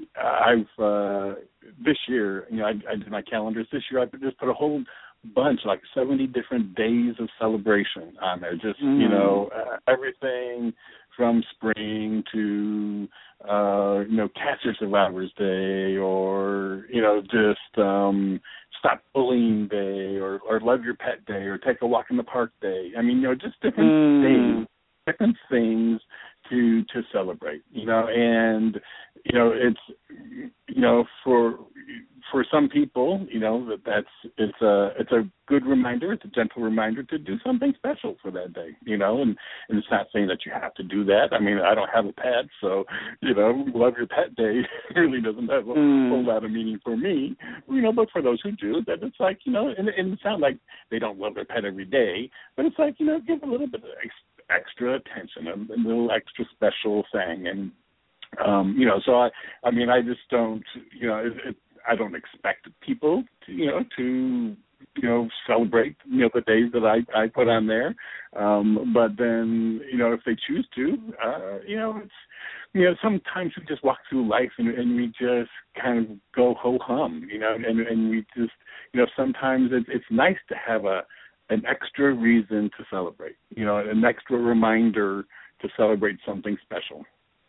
I've uh, this year, you know, I, I did my calendars this year. I just put a whole bunch, like seventy different days of celebration on there. Just mm. you know, uh, everything from spring to uh, you know, Cancer Survivors Day, or you know, just um, Stop Bullying Day, or, or Love Your Pet Day, or Take a Walk in the Park Day. I mean, you know, just different mm. days, different things to to celebrate. You know, and you know, it's you know, for for some people, you know, that that's it's a it's a good reminder, it's a gentle reminder to do something special for that day, you know, and, and it's not saying that you have to do that. I mean, I don't have a pet, so, you know, Love Your Pet Day really doesn't have a mm. whole lot of meaning for me, you know, but for those who do, that it's like, you know, and, and it's not like they don't love their pet every day, but it's like, you know, give a little bit of ex- extra attention, a, a little extra special thing, and, um, you know, so I, I mean, I just don't, you know, it, it, I don't expect people to, you know, to, you know, celebrate, you know, the days that I, I put on there. Um, but then, you know, if they choose to, uh, you know, it's, you know, sometimes we just walk through life and, and we just kind of go ho-hum, you know, and, and we just, you know, sometimes it, it's nice to have a an extra reason to celebrate, you know, an extra reminder to celebrate something special.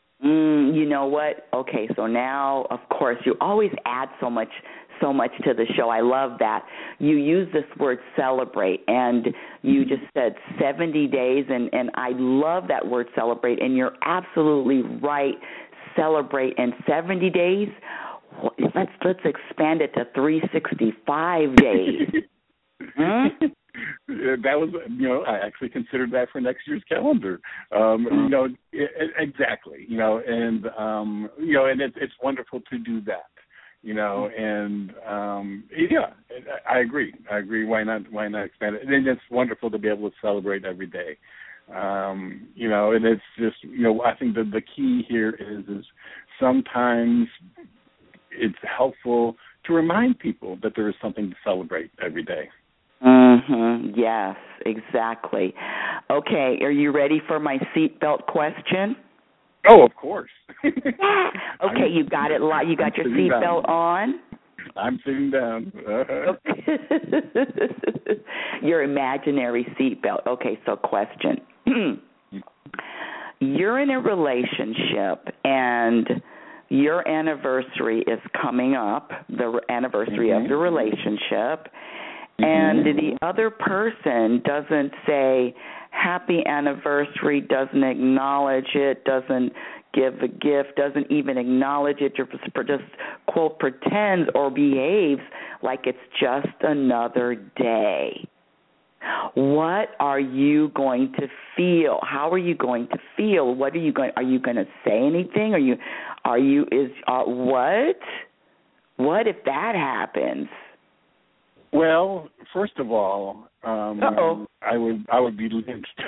Mm, you know what? Okay, so now, of course, you always add so much so much to the show. I love that. You use this word celebrate, and you just said seventy days, and, and I love that word celebrate, and you're absolutely right. Celebrate in seventy days. Let's let's expand it to three hundred sixty-five days. hmm? That was, you know, I actually considered that for next year's calendar. Um, you know, it, exactly, you know, and, um, you know, and it, it's wonderful to do that, you know, and, um, yeah, I agree. I agree. Why not, why not expand it? And it's wonderful to be able to celebrate every day. Um, you know, and it's just, you know, I think that the key here is, is sometimes it's helpful to remind people that there is something to celebrate every day. Mm-hmm. Yes, exactly. Okay, are you ready for my seatbelt question? Oh, of course. Okay, you got it. You got I'm your seatbelt on? I'm sitting down. Your imaginary seatbelt. Okay, so question. You're in a relationship and your anniversary is coming up, the anniversary mm-hmm. of the relationship. And the other person doesn't say happy anniversary, doesn't acknowledge it, doesn't give a gift, doesn't even acknowledge it, just, quote, pretends or behaves like it's just another day. What are you going to feel? How are you going to feel? What are you going? Are you going to say anything? Are you? Are you? Is uh, what? What if that happens? Well, first of all, um, I would I would be lynched.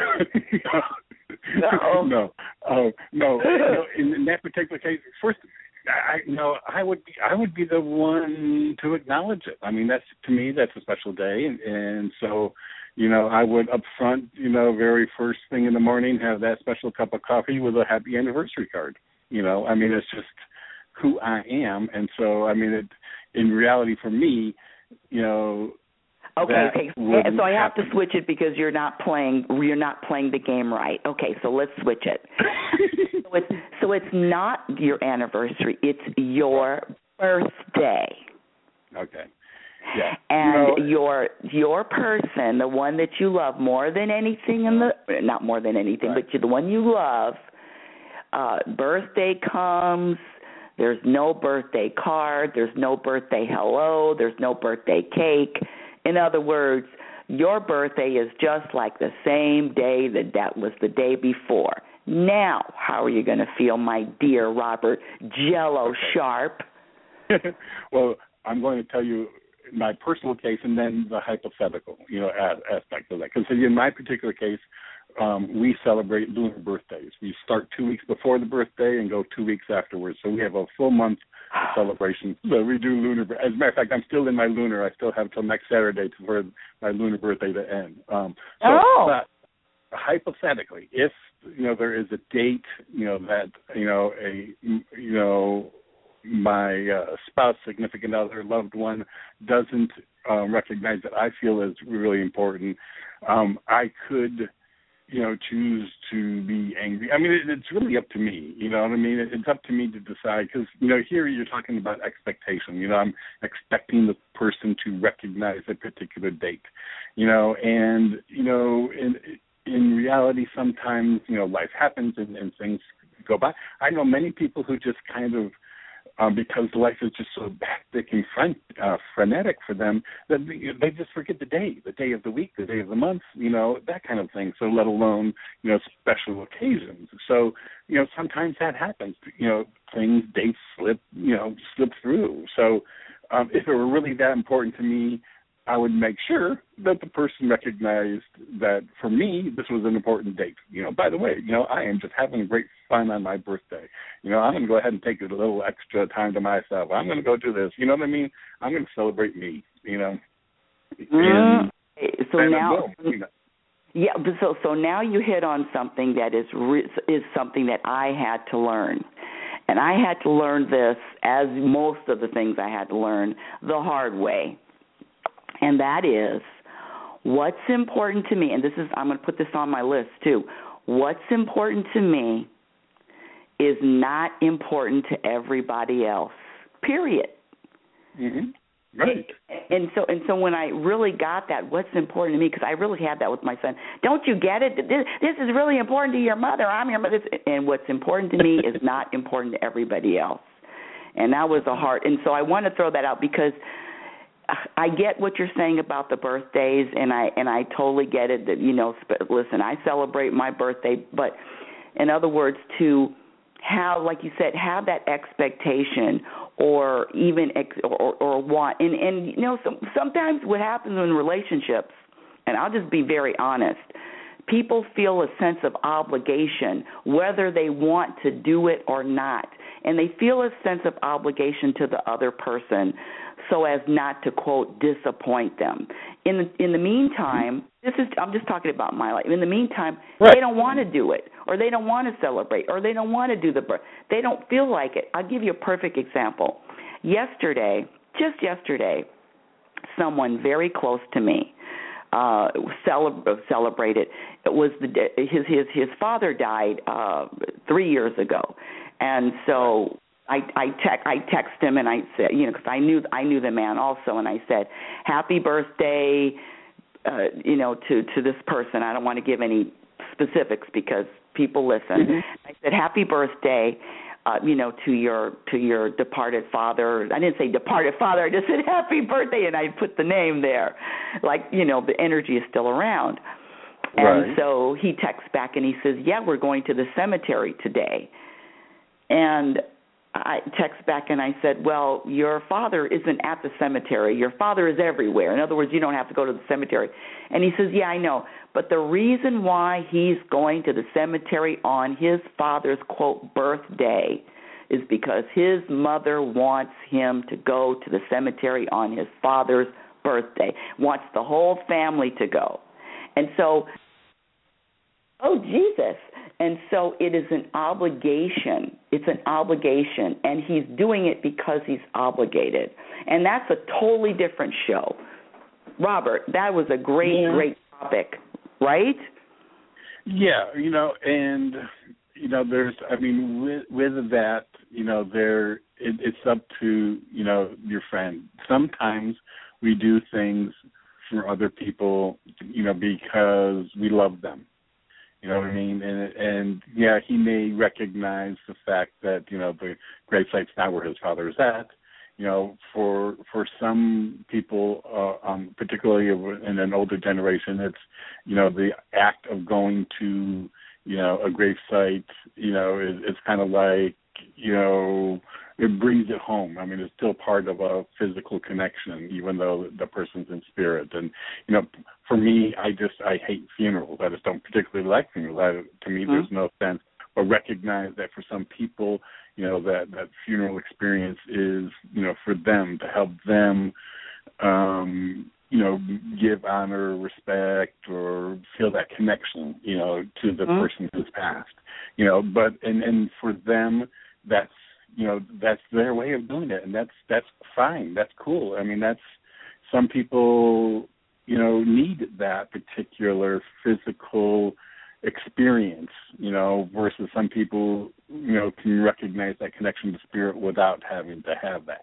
Uh-oh. no, uh, no. no in, in that particular case, first, I you know I would be I would be the one to acknowledge it. I mean, that's to me that's a special day, and, and so you know I would up front, you know, very first thing in the morning have that special cup of coffee with a happy anniversary card. You know, I mean, it's just who I am, and so I mean, it, in reality, for me. You know. Okay, okay. So I have to switch it because you're not playing. You're not playing the game right. Okay, so let's switch it. so, it's, so it's not your anniversary. It's your birthday. Okay. Yeah. And you know, your your person, the one that you love more than anything in the not more than anything, right. but you're the one you love. Uh, birthday comes. There's no birthday card. There's no birthday hello. There's no birthday cake. In other words, your birthday is just like the same day that that was the day before. Now, how are you going to feel, my dear Robert Jello Sharp? Well, I'm going to tell you my personal case and then the hypothetical, you know, aspect of that. Because in my particular case, Um, we celebrate lunar birthdays. We start two weeks before the birthday and go two weeks afterwards. So we have a full month celebrations. So we do lunar. As a matter of fact, I'm still in my lunar. I still have till next Saturday for my lunar birthday to end. Um, so, oh. But hypothetically, if you know there is a date, you know that you know a you know my uh, spouse, significant other, loved one doesn't um, recognize that I feel is really important, um, I could, you know, choose to be angry. I mean, it, it's really up to me. You know what I mean? It, it's up to me to decide because, you know, here you're talking about expectation. You know, I'm expecting the person to recognize a particular date, you know, and, you know, in, in reality, sometimes, you know, life happens and, and things go by. I know many people who just kind of, Um, because life is just so hectic and fren- uh, frenetic for them that they just forget the day, the day of the week, the day of the month, you know, that kind of thing. So let alone, you know, special occasions. So, you know, sometimes that happens. You know, things, dates slip, you know, slip through. So um, if it were really that important to me, I would make sure that the person recognized that for me, this was an important date. You know, by the way, you know, I am just having great fun on my birthday. You know, I'm going to go ahead and take a little extra time to myself. I'm going to go do this. You know what I mean? I'm going to celebrate me, you know. Mm. And, so and now, will, you know. yeah, but so, so now you hit on something that is re- is something that I had to learn. And I had to learn this, as most of the things I had to learn, the hard way. And that is, what's important to me, and this is, I'm going to put this on my list too, what's important to me is not important to everybody else, period. Mm-hmm. Right. And so and so when I really got that, what's important to me, because I really had that with my son, don't you get it? This, this is really important to your mother. I'm your mother. And what's important to me is not important to everybody else. And that was a hard, and so I want to throw that out because I get what you're saying about the birthdays, and I and I totally get it that, you know, listen, I celebrate my birthday, but in other words, to have, like you said, have that expectation or even ex, or, or want, and, and you know, some, sometimes what happens in relationships, and I'll just be very honest, people feel a sense of obligation whether they want to do it or not, and they feel a sense of obligation to the other person so as not to, quote, disappoint them. In the, in the meantime, this is, I'm just talking about my life. In the meantime, right. They don't want to do it, or they don't want to celebrate, or they don't want to do the birth. They don't feel like it. I'll give you a perfect example. Yesterday, just yesterday, someone very close to me uh, cele- celebrated. It was the his his his father died uh, three years ago, and so. I I, te- I text him and I said, you know, because I knew I knew the man also, and I said, "Happy birthday, uh, you know, to, to this person." I don't want to give any specifics because people listen. Mm-hmm. I said, "Happy birthday, uh, you know, to your to your departed father." I didn't say departed father. I just said happy birthday, and I put the name there, like, you know, the energy is still around. Right. And so he texts back and he says, "Yeah, we're going to the cemetery today," and I text back and I said, well, your father isn't at the cemetery. Your father is everywhere. In other words, you don't have to go to the cemetery. And he says, yeah, I know. But the reason why he's going to the cemetery on his father's, quote, birthday is because his mother wants him to go to the cemetery on his father's birthday, wants the whole family to go. And so, oh, Jesus. And so it is an obligation. It's an obligation, and he's doing it because he's obligated. And that's a totally different show. Robert, that was a great, yeah. great topic, right? Yeah, you know, and, you know, there's, I mean, with, with that, you know, there, it, it's up to, you know, your friend. Sometimes we do things for other people, you know, because we love them. You know what I mean? And, and, yeah, he may recognize the fact that, you know, the gravesite's not where his father is at. You know, for for some people, uh, um, particularly in an older generation, it's, you know, the act of going to, you know, a gravesite, you know, is, it's kind of like, you know, it brings it home. I mean, it's still part of a physical connection, even though the person's in spirit. And, you know, for me, I just, I hate funerals. I just don't particularly like funerals. I, to me, mm-hmm. there's no sense but recognize that for some people, you know, that, that funeral experience is, you know, for them, to help them, um, you know, give honor, respect, or feel that connection, you know, to the mm-hmm. person who's passed, you know, but, and, and for them, that's, you know, that's their way of doing it, and that's, that's fine, that's cool. I mean, that's, some people, you know, need that particular physical experience, you know, versus some people, you know, can recognize that connection to spirit without having to have that.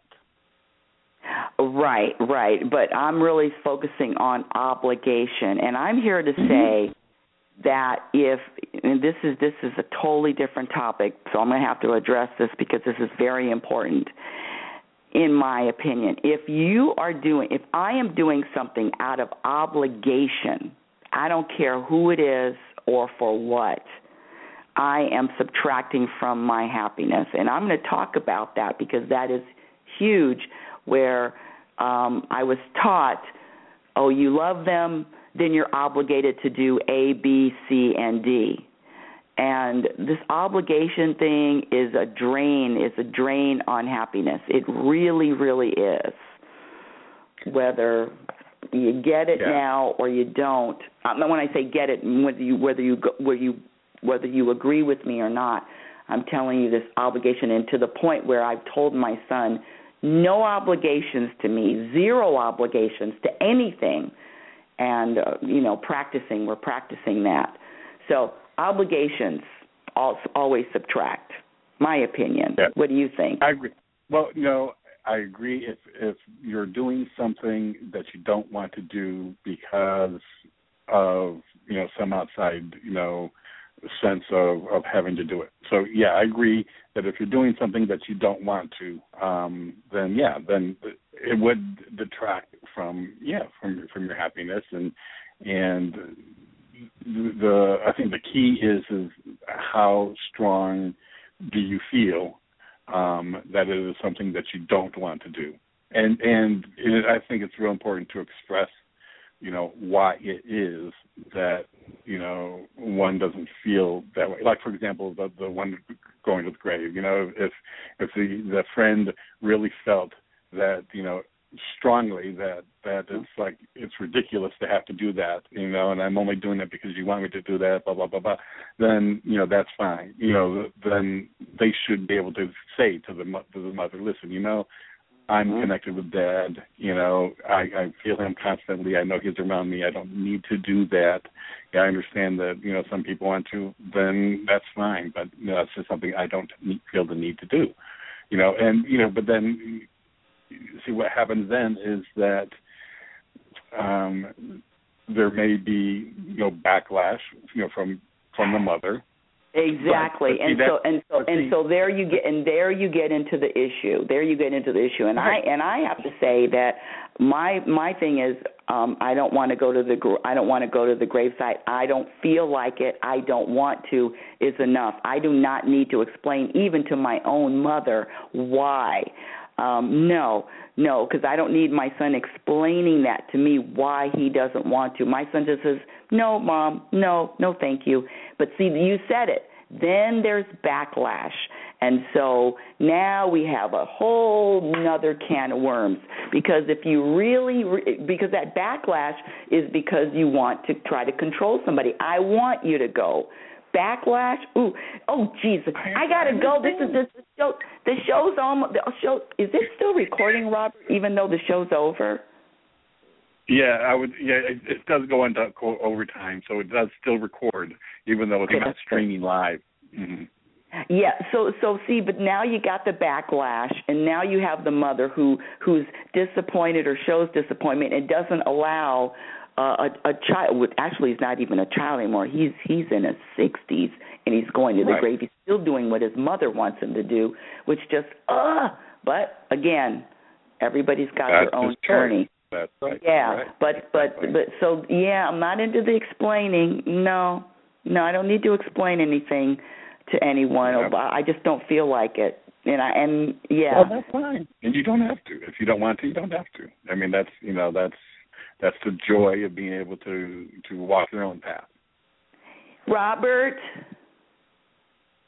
Right, right. But I'm really focusing on obligation, and I'm here to mm-hmm. say that if, and this is this is a totally different topic, so I'm going to have to address this because this is very important. In my opinion, if you are doing, if I am doing something out of obligation, I don't care who it is or for what, I am subtracting from my happiness. And I'm going to talk about that because that is huge, where um, I was taught, oh, you love them, then you're obligated to do A, B, C, and D. And this obligation thing is a drain, is a drain on happiness. It really, really is. Whether you get it yeah. now or you don't. Um, when I say get it, whether you whether you whether you whether you agree with me or not, I'm telling you this obligation, and to the point where I've told my son, no obligations to me, zero obligations to anything, and uh, you know, practicing. We're practicing that. So. Obligations always subtract, my opinion. Yeah. What do you think? I agree. Well, you know, I agree if if you're doing something that you don't want to do because of, you know, some outside, you know, sense of, of having to do it. So, yeah, I agree that if you're doing something that you don't want to, um, then, yeah, then it would detract from, yeah, from, from your happiness. And, and the I think the key is is how strong do you feel um, that it is something that you don't want to do, and and it, I think it's real important to express, you know, why it is that, you know, one doesn't feel that way. Like, for example, the the one going to the grave. You know, if if the the friend really felt that, you know, strongly that that it's like it's ridiculous to have to do that, you know, and I'm only doing it because you want me to do that, blah blah blah blah, then, you know, that's fine. You know, then they should be able to say to the to the mother, listen, you know, I'm mm-hmm. connected with Dad. You know, I, I feel him constantly. I know he's around me. I don't need to do that. Yeah, I understand that, you know, some people want to. Then that's fine. But, you know, that's just something I don't need, feel the need to do. You know, and, you know, but then, see, what happens then is that um, there may be, you know, backlash, you know, from from the mother. Exactly, but, but and, so, and so and so and so there you get and there you get into the issue. There you get into the issue, and I and I have to say that my my thing is um, I don't want to go to the I don't want to go to the gravesite. I don't feel like it. I don't want to. Is enough. I do not need to explain even to my own mother why. Um, no, no, because I don't need my son explaining that to me why he doesn't want to. My son just says, no, Mom, no, no, thank you. But see, you said it. Then there's backlash. And so now we have a whole nother can of worms, because if you really, because that backlash is because you want to try to control somebody. I want you to go. Backlash. Ooh, oh Jesus! I gotta go. This is this show. The show's almost. The show is it still recording, Robert? Even though the show's over. Yeah, I would. Yeah, it, it does go into overtime, so it does still record, even though it's okay, not streaming live. Mm-hmm. Yeah. So so see, but now you got the backlash, and now you have the mother who who's disappointed or shows disappointment and doesn't allow. Uh, a, a child, actually, he's not even a child anymore. He's he's in his sixties, and he's going to the right. grave. He's still doing what his mother wants him to do, which just, uh But, again, everybody's got That's their own his journey. That's right. Yeah, right. but, but, exactly. but, so, yeah, I'm not into the explaining. No, no, I don't need to explain anything to anyone. Yeah. I just don't feel like it. And, I, and yeah. Well, that's fine. And you don't have to. If you don't want to, you don't have to. I mean, that's, you know, that's, That's the joy of being able to, to walk your own path. Robert?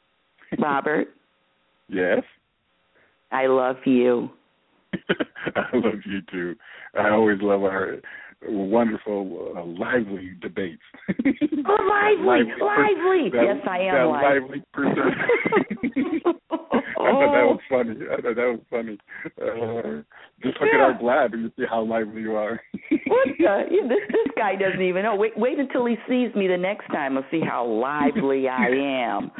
Robert. Yes? I love you. I love you too. I always love our wonderful, uh, lively debates. Oh, lively, lively. lively. That, yes, I am that lively. lively person. I thought that was funny. I thought that was funny. Uh, just look yeah. at our blab and you see how lively you are. What the? This, this guy doesn't even know. Wait, wait until he sees me the next time. He'll see how lively I am.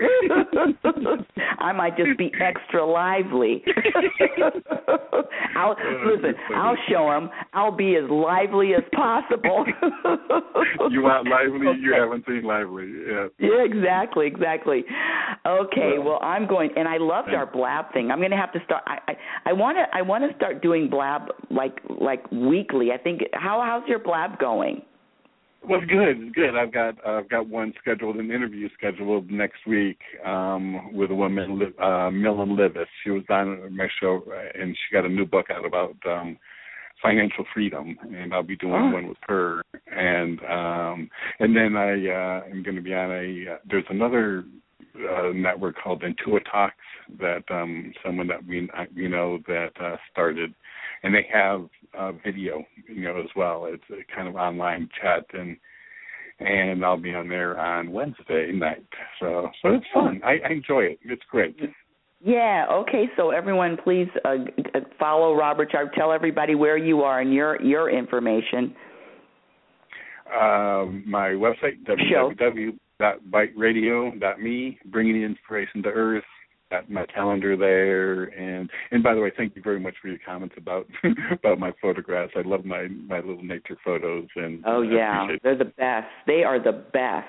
I might just be extra lively. I'll, listen, I'll show him. I'll be as lively as possible. You want lively? Okay. You haven't seen lively. Yeah. Yeah, exactly, exactly. Okay, well, well I'm going, and I loved our blab thing. I'm going to have to start. I, I, I want to. I want to start doing blab like like weekly. I think. How how's your blab going? Well, good, good. I've got uh, I've got one scheduled, an interview scheduled next week um, with a woman, uh, Millen Livis. She was on my show, and she got a new book out about um, financial freedom, and I'll be doing oh. one with her. And um, and then I uh, am going to be on a. Uh, there's another uh, network called Intuit Talks that um, someone that we we know that uh, started. And they have uh, video, you know, as well. It's a kind of online chat, and and I'll be on there on Wednesday night. So so it's fun. I, I enjoy it. It's great. Yeah. Okay. So everyone, please uh, follow Robert Sharp. Tell everybody where you are and your your information. Uh, my website w w w dot bite radio dot me, bringing the inspiration to earth. Got my calendar there, and and by the way, thank you very much for your comments about about my photographs. I love my, my little nature photos, and oh yeah, they're the best. They are the best.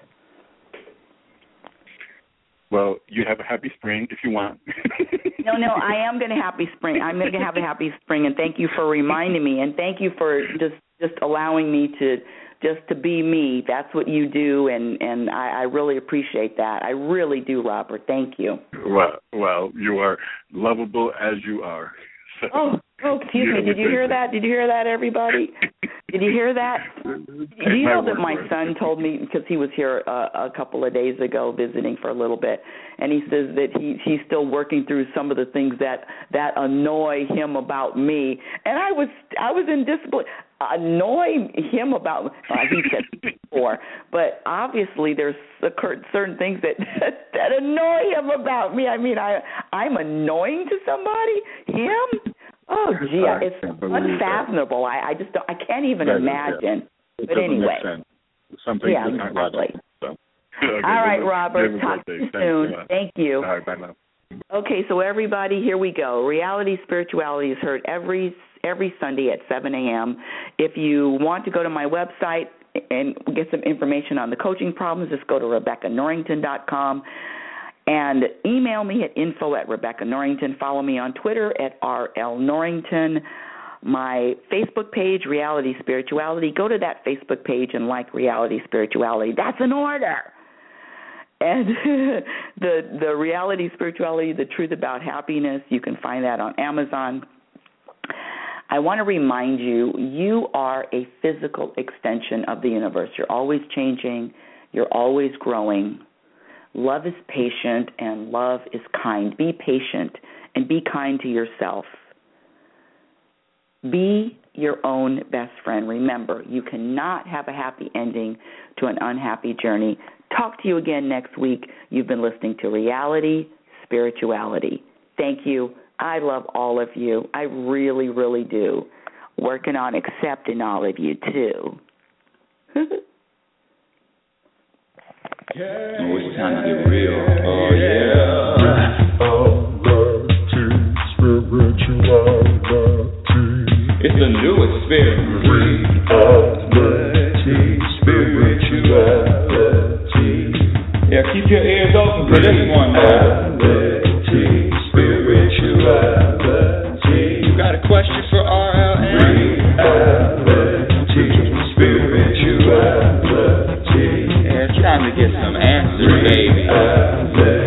Well, you have a happy spring if you want. no, no, I am going to happy spring. I'm going to have a happy spring, and thank you for reminding me, and thank you for just just allowing me to. Just to be me. That's what you do, and, and I, I really appreciate that. I really do, Robert. Thank you. Well, well, you are lovable as you are. So, oh, oh, excuse me. Did you hear that? Did you hear that, everybody? Did you hear that? Do you know that my son told me, because he was here uh, a couple of days ago visiting for a little bit, and he says that he he's still working through some of the things that, that annoy him about me. And I was I was in disbelief. Annoy him about, uh, he said before, but obviously there's certain things that, that that annoy him about me. I mean, I I'm annoying to somebody. Him? Oh, gee, it's unfathomable. I, I just don't, I can't even that imagine. Is, yeah. But anyway, something yeah, exactly. So. Okay, All right, Robert. Talk to you soon. Thank you. All right, bye now. Okay, so everybody, here we go. Reality Spirituality is heard every every Sunday at seven a.m. If you want to go to my website and get some information on the coaching problems, just go to Rebecca Norrington dot com and email me at info at Rebecca Norrington. Follow me on Twitter at R L Norrington. My Facebook page, Reality Spirituality. Go to that Facebook page and like Reality Spirituality. That's an order. And the the Reality Spirituality, The Truth About Happiness, you can find that on Amazon. I want to remind you, you are a physical extension of the universe. You're always changing. You're always growing. Love is patient and love is kind. Be patient and be kind to yourself. Be your own best friend. Remember, you cannot have a happy ending to an unhappy journey. Talk to you again next week. You've been listening to Reality Spirituality. Thank you. I love all of you. I really, really do. Working on accepting all of you, too. Yeah. Oh, it's time to get real. Oh, yeah. It's the new experience. Reality Spirituality. Yeah, keep your ears open for this one. Reality Spirituality. You got a question for R L N? Reality Spirituality. Yeah, it's time to get some answers, baby.